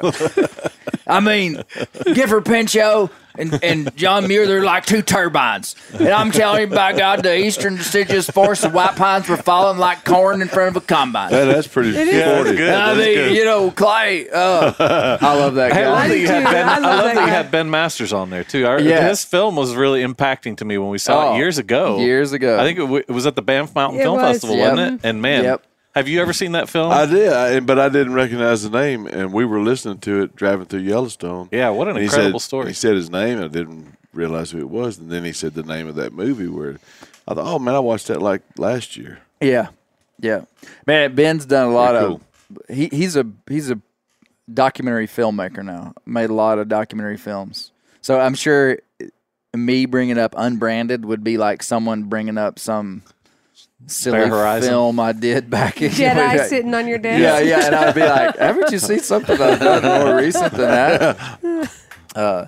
I mean, Gifford Pinchot and, and John Muir, they're like two turbines. And I'm telling you, by God, the eastern deciduous forest of white pines were falling like corn in front of a combine. Yeah, that's pretty Yeah, sporty. that's good. I That's mean, good. you know, Clay, uh, I love that Hey, I love guy. that you I had do, Ben, too. I I love love that that you guy. had Ben Masters on there too. I, Yeah. His film was really impacting to me when we saw Oh, it years ago. Years ago. I think it, w- it was at the Banff Mountain It Film was. Festival, Yep. wasn't it? And man, Yep. have you ever seen that film? I did, I, but I didn't recognize the name, and we were listening to it driving through Yellowstone. yeah, what an And he incredible said, story. He said his name, and I didn't realize who it was. And then he said the name of that movie. Where I thought, oh man, I watched that like last year. Yeah, yeah, man. Ben's done a lot Pretty of. He he's a he's a documentary filmmaker now. Made a lot of documentary films. So I'm sure me bringing up Unbranded would be like someone bringing up some silly Fair Horizon. film I did back in Jedi sitting on your desk. Yeah, yeah, and I'd be like, haven't you seen something I've done more recent than that? Uh,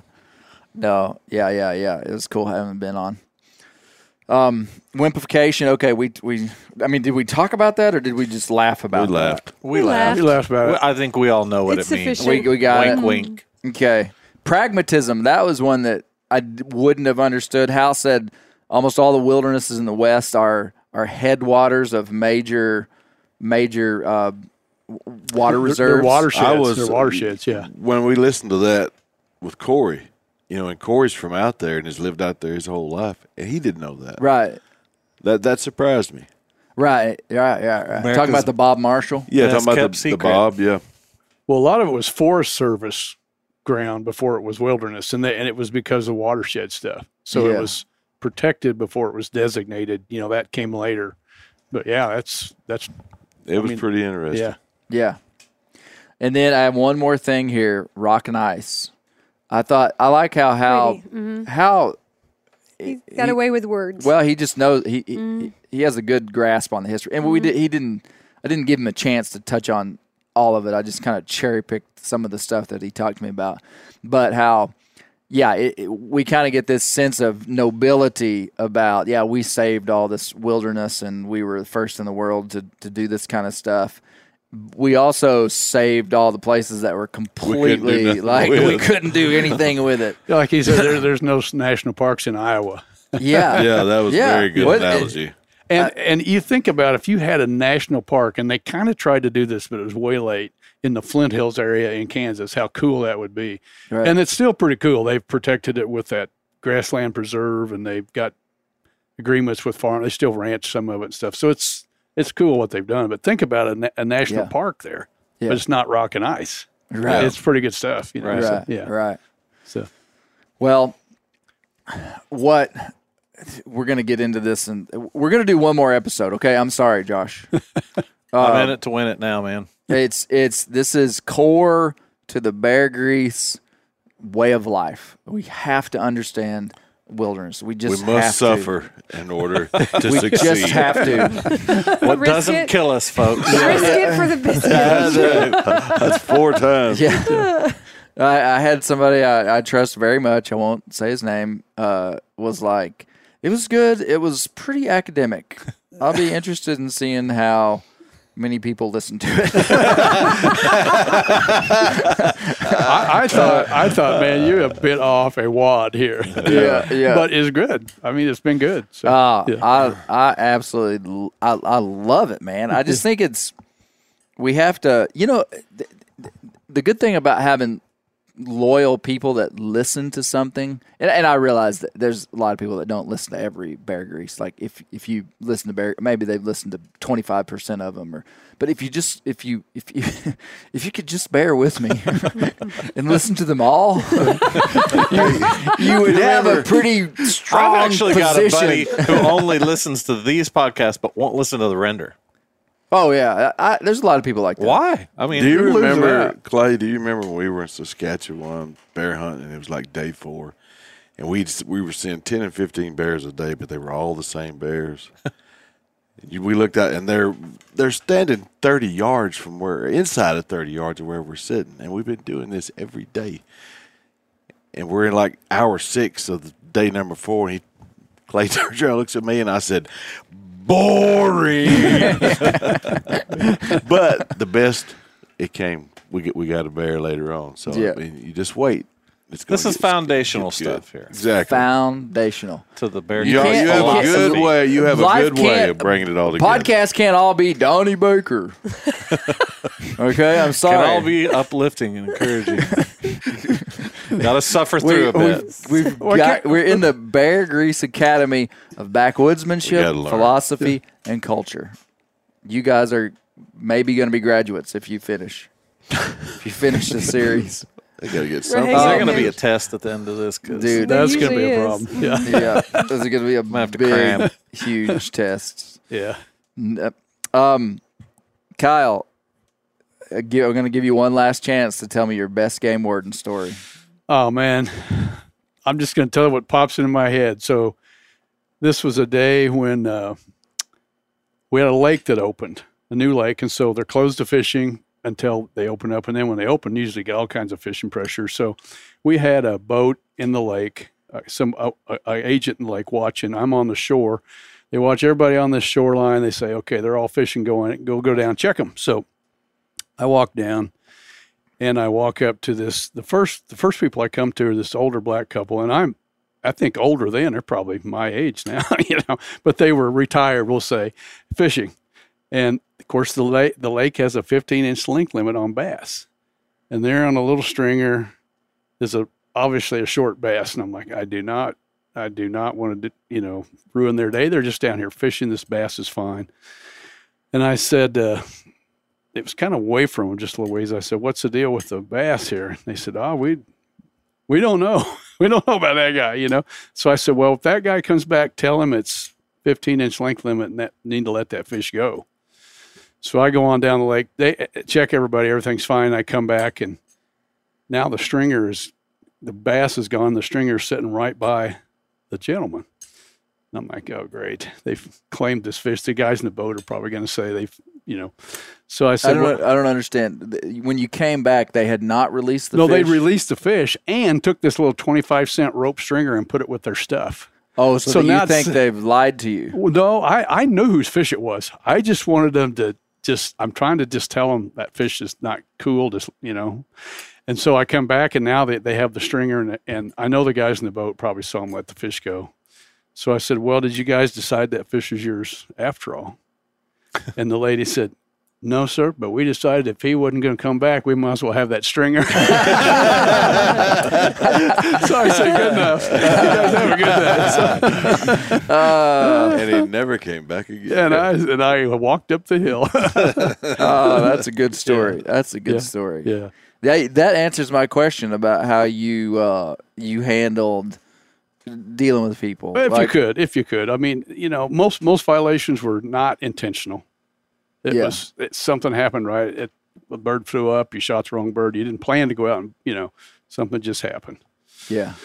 no, yeah, yeah, yeah. It was cool having been on. Um, wimpification. Okay, we we. I mean, did we talk about that or did we just laugh about We that? laughed. we We laughed. You laughed about it. I think we all know what It's it means. sufficient. We we got Wink, it. wink. Okay, pragmatism. That was one that I d- wouldn't have understood. Hal said almost all the wildernesses in the West are are headwaters of major major uh, w- water They're- reserves. They're watersheds. I was- They're watersheds, yeah. When we listened to that with Corey, you know, and Corey's from out there and has lived out there his whole life, and he didn't know that. Right. That that surprised me. Right, right, right, right. America's Talking about the Bob Marshall. Yeah, Best talking about kept the, the secret. Bob. Yeah, Well, a lot of it was Forest Service ground before it was wilderness, and they, and it was because of watershed stuff. So Yeah. it was protected before it was designated. You know, that came later. But yeah, that's that's it was mean, pretty interesting. yeah. Yeah. And then I have one more thing here, rock and ice. I thought I like how how Pretty. Mhm. how He got he- away with words. well he just knows he he, Mm-hmm. he has a good grasp on the history. And we did he didn't I didn't give him a chance to touch on all of it. I just kind of cherry picked some of the stuff that he talked to me about. But how yeah, it, it, we kind of get this sense of nobility about, yeah, we saved all this wilderness and we were the first in the world to, to do this kind of stuff. We also saved all the places that were completely, nothing like, with we it. couldn't do anything with it. Like he said, there, there's no national parks in Iowa. Yeah. Yeah, that was Yeah. a very good What- analogy. And and you think about if you had a national park, and they kind of tried to do this, but it was way late in the Flint Hills area in Kansas. How cool that would be! Right. And it's still pretty cool. They've protected it with that grassland preserve, and they've got agreements with farm. They still ranch some of it and stuff. So it's it's cool what they've done. But think about a, na- a national Yeah. park there, Yeah. but it's not rock and ice. Right. It's pretty good stuff. You know? Right. So, yeah. Right. So Well, what we're going to get into this, and we're going to do one more episode. Okay. I'm sorry, Josh. I'm in it to win it now, man. It's it's this is core to the Bear Grease way of life. We have to understand wilderness. We just we must have suffer in order to We succeed. just have to. What Risk doesn't it. kill us, folks? Risk it for the business. That's right. That's four times. Yeah. I, I had somebody I, I trust very much, I won't say his name, uh, was like, it was good. It was pretty academic. I'll be interested in seeing how many people listen to it. I, I thought, I thought, man, you have bit off a wad here. Yeah, yeah. But it's good. I mean, it's been good. So, Uh, yeah. I I absolutely l- I, I love it, man. I just think it's we have to, you know, th- th- the good thing about having loyal people that listen to something, and, and I realize that there's a lot of people that don't listen to every Bear Grease. Like if if you listen to Bear, maybe they've listened to twenty-five percent of them, or but if you just if you if you if you could just bear with me and listen to them all, you, you would have a pretty strong I've actually position. got a buddy who only listens to these podcasts but won't listen to the render. Oh yeah, I, I, there's a lot of people like that. Why? I mean, Do you who lives remember, that? Clay, do you remember when we were in Saskatchewan bear hunting and it was like day four and we we were seeing ten and fifteen bears a day, but they were all the same bears. You- we looked out and they're they're standing thirty yards from where, inside of thirty yards of where we're sitting. And we've been doing this every day. And we're in like hour six of the day number four. And he, Clay turns around, looks at me, and I said, boring. But the best, it came. We get we got a bear later on. So Yeah. I mean, you just wait. It's gonna This is get- foundational get good. stuff here Exactly. Foundational. to the bear. You, can't- you have you a can't- good way. You have a Life good way can't- of bringing it all together. Podcast can't all be Donnie Baker. Okay, I'm sorry. Can all be uplifting and encouraging. Got to suffer we, through a bit. we've, we've got, we're in the Bear Grease Academy of We gotta backwoodsmanship, learn. philosophy, and culture. You guys are maybe going to be graduates if you finish. If you finish the series. They got to get We're something. Is hanging there on going to be there. a test at the end of this? 'Cause Dude, There That's going to be usually a is. problem. Yeah. Yeah, this is going to be a have to big, cram. huge test. Yeah. N- Um, Kyle, uh, gi- I'm going to give you one last chance to tell me your best game warden story. Oh man, I'm just going to tell you what pops into my head. So this was a day when uh, we had a lake that opened, a new lake, and so they're closed to fishing until they open up. And then when they open, usually get all kinds of fishing pressure. So we had a boat in the lake, uh, some uh, a, a agent in the lake watching. I'm on the shore. They watch everybody on this shoreline. They say, okay, they're all fishing. Go in, go go down, check them. So I walk down. And I walk up to this. The first, the first people I come to are this older black couple, and I'm, I think older then. They're probably my age now, you know. But they were retired, we'll say, fishing. And of course, the lake, the lake has a fifteen inch length limit on bass, and they're on a little stringer. There's a obviously a short bass, and I'm like, I do not, I do not want to, you know, ruin their day. They're just down here fishing. This bass is fine. And I said. Uh, It was kind of away from them, just a little ways. I said, "What's the deal with the bass here?" And they said, "Oh, we, we don't know. We don't know about that guy, you know." So I said, "Well, if that guy comes back, tell him it's fifteen inch length limit, and that need to let that fish go." So I go on down the lake. They check everybody, everything's fine. I come back, and now the stringer is, the bass is gone. The stringer's sitting right by the gentleman. And I'm like, "Oh, great! They've claimed this fish." The guys in the boat are probably going to say they've, you know. So I I said, don't, well, I don't understand. When you came back, they had not released the no, fish? they released the fish and took this little twenty-five cent rope stringer and put it with their stuff. Oh, so, So that now you think it's- they've lied to you? Well, no, I, I knew whose fish it was. I just wanted them to just, I'm trying to just tell them that fish is not cool, just, you know. And so I come back, and now they, they have the stringer, and, and I know the guys in the boat probably saw them let the fish go. So I said, "Well, did you guys decide that fish is yours after all?" And the lady said, "No, sir, but we decided if he wasn't going to come back, we might as well have that stringer." So I said, "Good enough. You guys have a good day." So, Uh, And he never came back again. and I and I walked up the hill. oh, that's a good story. That's a good Yeah. story. Yeah. That, that answers my question about how you uh, you handled dealing with people. If Like, you could, if you could. I mean, you know, most most violations were not intentional. It Yeah. was it, something happened, right? It, a bird flew up. You shot the wrong bird. You didn't plan to go out, and you know, something just happened. Yeah.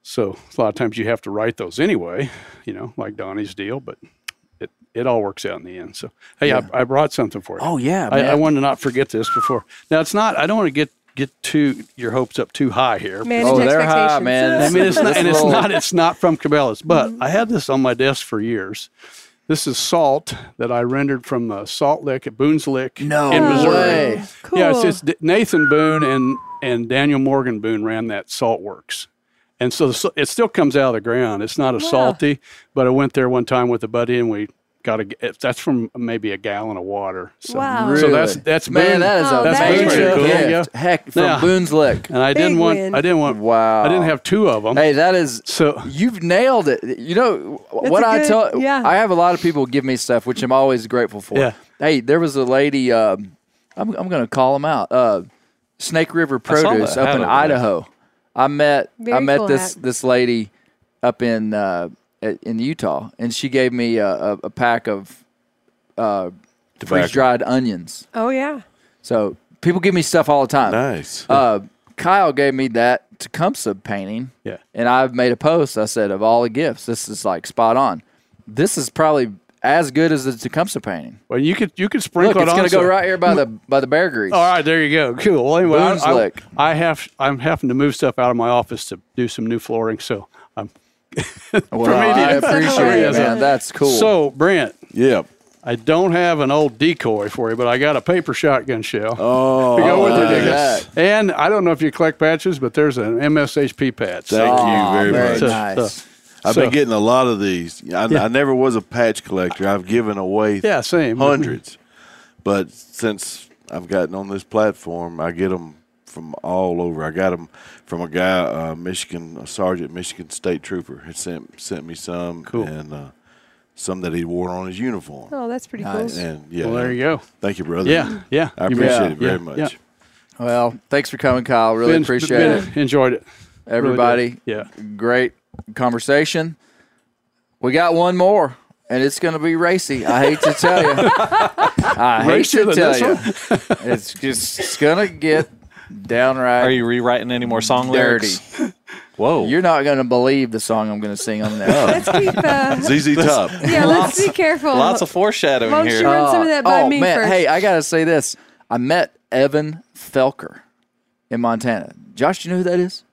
So a lot of times you have to write those anyway, you know, like Donnie's deal, but it, it all works out in the end. So, hey, Yeah. I, I brought something for you. Oh, yeah, I, man. I wanted to not forget this before. Now, it's not, I don't want to get, get too, your hopes up too high here. Manage Oh, they're high, expectations. man. I mean, it's not, This and it's little- not, it's not from Cabela's, but I had this on my desk for years. This is salt that I rendered from uh, Salt Lick at Boone's Lick No in Missouri. way. Cool. Yeah, it's just D- Nathan Boone and, and Daniel Morgan Boone ran that salt works. And so the s- it still comes out of the ground. It's not a salty, but I went there one time with a buddy and we got a, it- that's from maybe a gallon of water. So, Wow. so that's, Really? that's Man, Boone. that is Oh, a that's major pretty cool. gift. Yeah. Heck, from Yeah. Boone's Lick. And I Big didn't want, win. I didn't want, Wow. I didn't have two of them. Hey, that is So you've nailed it. You know what a I good- tell. yeah. I have a lot of people give me stuff, which I'm always grateful for. Yeah. Hey, there was a lady. Um, I'm I'm going to call them out. Uh, Snake River I saw Produce that up hat in over there. Idaho. I met I Very met cool this hat. this lady up in uh, in Utah, and she gave me a, a, a pack of uh, Tobacco. freeze dried onions. Oh yeah. So people give me stuff all the time. Nice. Uh, Kyle gave me that Tecumseh painting. Yeah. And I've made a post. I said, of all the gifts, this is like spot on. This is probably as good as the Tecumseh painting. well, you could, you could Look, sprinkle it's it on. going to go so- right here by the by the Bear Grease. All right, there you go. Cool. Well, anyway, Boone's I, I, Lick. I have I'm having to move stuff out of my office to do some new flooring, so I'm. Well, for me to- I appreciate it, Yeah. man. That's cool. So, Brent, yeah. I don't have an old decoy for you, but I got a paper shotgun shell. Oh, to go with look it. at that. And I don't know if you collect patches, but there's an M S H P patch. Thank So- you very, very much. nice. I've So- been getting a lot of these. I, Yeah. I never was a patch collector. I've given away Yeah, same. hundreds, but since I've gotten on this platform, I get them from all over. I got them from a guy, uh, Michigan, a sergeant, Michigan State Trooper, had sent sent me some, Cool. and uh, some that he wore on his uniform. Oh, that's pretty Nice. cool. And yeah, Well, there you go. Thank you, brother. Yeah, yeah. I You appreciate bet. it very Yeah, much. yeah. Well, thanks for coming, Kyle. Really Been- appreciate been- it. Enjoyed it. Really Everybody, did. Yeah. great conversation. We got one more, and it's going to be racy. I hate to tell you. I hate Racier to than tell this you. It's just it's going to get downright Are you rewriting any more song dirty. lyrics? Whoa. You're not going to believe the song I'm going to sing on there. Let's keep. Uh, Z Z Top. yeah, let's be careful. Lots of foreshadowing Why don't here. you run some of that by oh, me man. first? Hey, I got to say this. I met Evan Felker in Montana. Josh, do you know who that is?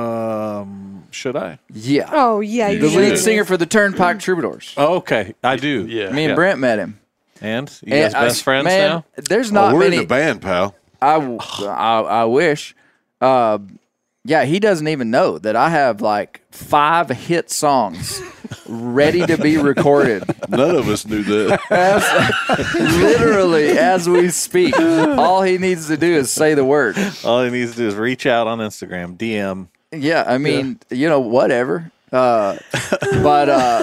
Um, should I? Yeah. Oh yeah, you the should. lead singer for the Turnpike Troubadours. Oh, okay, I do. Yeah. Me and Yeah. Brent met him. And you And guys I- best friends man, now? There's Oh, not we're many. in the band, pal. I, w- I, I wish. Uh, yeah, he doesn't even know that I have like five hit songs ready to be recorded. None of us knew that. As, literally, as we speak. All he needs to do is say the word. All he needs to do is reach out on Instagram, D M. Yeah, I mean, you know, whatever. Uh, but uh,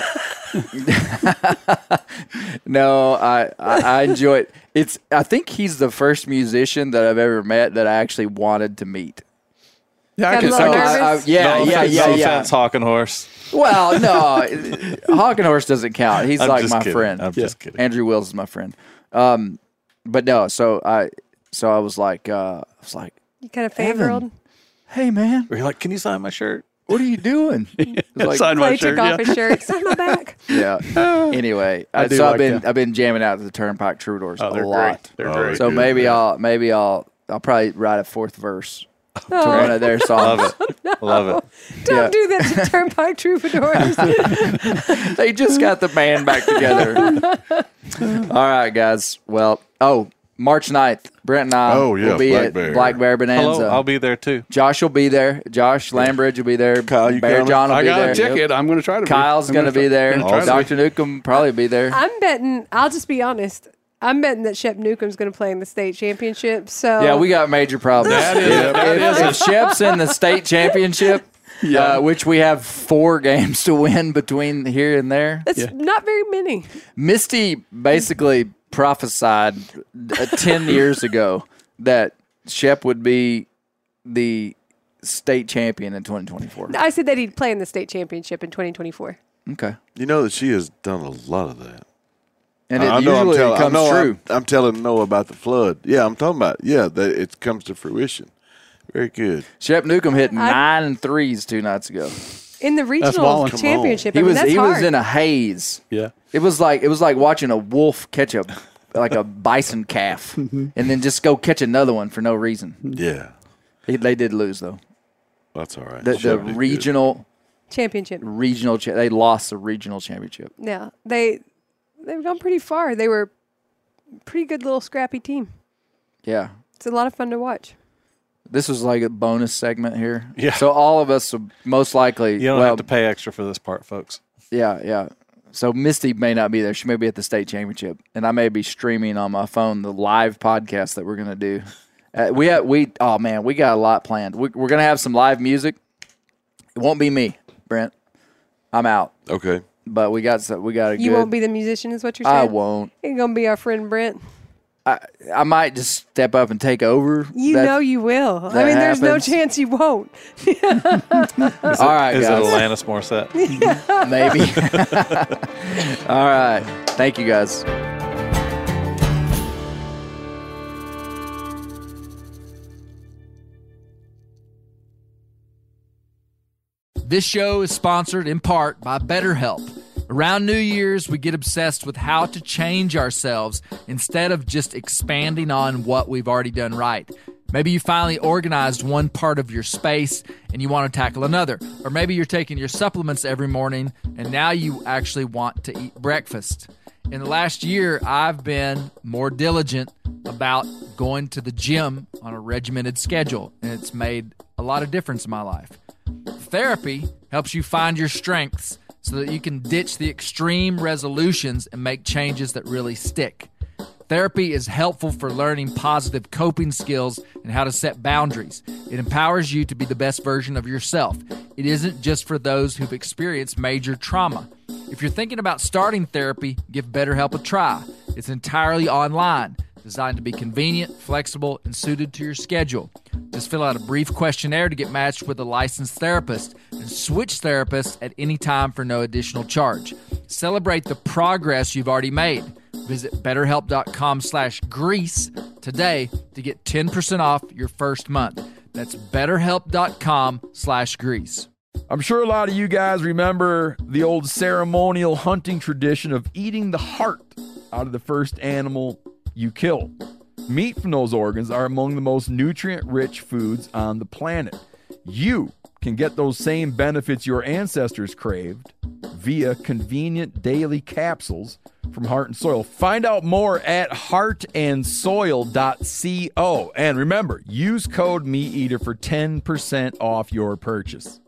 no, I, I I enjoy it. It's I think he's the first musician that I've ever met that I actually wanted to meet. Yeah, I Got can a So little I, I, I, nervous? yeah, no yeah, offense, yeah, no yeah. offense, Hawking Horse. Well, no, Hawk and Horse doesn't count. He's I'm like just my kidding. friend. I'm just kidding. Andrew Wills is my friend. Um, but no, so I, so I was like, uh, I was like, You kind of Evan. fangirled. hey man, Were you like, can you sign my shirt? what are you doing? It's like, signed my Clay shirt. took off Yeah. his shirt. It's on my back. yeah. Anyway, I I do so I've like been that. I've been jamming out to the Turnpike Troubadours Oh, a they're lot. great. They're Oh, great. So Good, maybe yeah. I'll maybe I'll I'll probably write a fourth verse to Oh, one of their songs. Love it. Love it. don't Yeah. do that to Turnpike Troubadours. They just got the band back together. All right, guys. Well, oh, March ninth, Brent and I Oh, yeah, will be Black at Bear. Black Bear Bonanza. Hello, I'll be there too. Josh will be there. Josh Lambridge will be there. Kyle, you Bear coming? John will I be got there. a ticket. I'm going to try to. Kyle's be. going to be there. I'm gonna try to be. Doctor Newcomb will probably be there. I'm betting. I'll just be honest. I'm betting that Shep Newcomb's going to play in the state championship. So Yeah, we got major problems. That is- if, that if, is a- if Shep's in the state championship, uh, which we have four games to win between here and there. It's Yeah. not very many. Misty basically prophesied uh, ten years ago that Shep would be the state champion in twenty twenty-four. I said that he'd play in the state championship in twenty twenty-four. Okay. You know that she has done a lot of that. And it I know I'm usually telling, comes I know true. I'm, I'm telling Noah about the flood. Yeah, I'm talking about. Yeah, that it comes to fruition. Very good. Shep Newcomb hit I- nine and threes two nights ago. In the regional violent. Come championship, He I mean, was that's he hard. was in a haze. Yeah. It was like it was like watching a wolf catch a like a bison calf, and then just go catch another one for no reason. Yeah, They, they did lose though. that's all right. The, the Shep did good. regional championship. regional cha- they lost the regional championship. Yeah, they they've gone pretty far. They were a pretty good little scrappy team. Yeah. It's a lot of fun to watch. This was like a bonus segment here. Yeah. So all of us will most likely. You don't well, have to pay extra for this part, folks. Yeah, yeah. So Misty may not be there. She may be at the state championship, and I may be streaming on my phone the live podcast that we're gonna do. Uh, we have, we oh man, we got a lot planned. We, we're gonna have some live music. It won't be me, Brent. I'm out. Okay. But we got some, we got a You good. won't be the musician, is what you're saying? I won't. You're gonna be our friend Brent. I I might just step up and take over. You That- know you will. I that mean, there's no happens. chance you won't. Is All right, it, is it guys. Alanis Morissette? Maybe. All right. Thank you, guys. This show is sponsored in part by BetterHelp. Around New Year's, we get obsessed with how to change ourselves instead of just expanding on what we've already done right. Maybe you finally organized one part of your space and you want to tackle another. Or maybe you're taking your supplements every morning and now you actually want to eat breakfast. In the last year, I've been more diligent about going to the gym on a regimented schedule, and it's made a lot of difference in my life. Therapy helps you find your strengths so that you can ditch the extreme resolutions and make changes that really stick. Therapy is helpful for learning positive coping skills and how to set boundaries. It empowers you to be the best version of yourself. It isn't just for those who've experienced major trauma. If you're thinking about starting therapy, give BetterHelp a try. It's entirely online, designed to be convenient, flexible, and suited to your schedule. Just fill out a brief questionnaire to get matched with a licensed therapist and switch therapists at any time for no additional charge. Celebrate the progress you've already made. Visit betterhelp.com slash grease today to get ten percent off your first month. That's betterhelp.com slash grease. I'm sure a lot of you guys remember the old ceremonial hunting tradition of eating the heart out of the first animal you kill. Meat from those organs are among the most nutrient-rich foods on the planet. You can get those same benefits your ancestors craved via convenient daily capsules from Heart and Soil. Find out more at heart and soil dot co. And remember, use code MeatEater for ten percent off your purchase.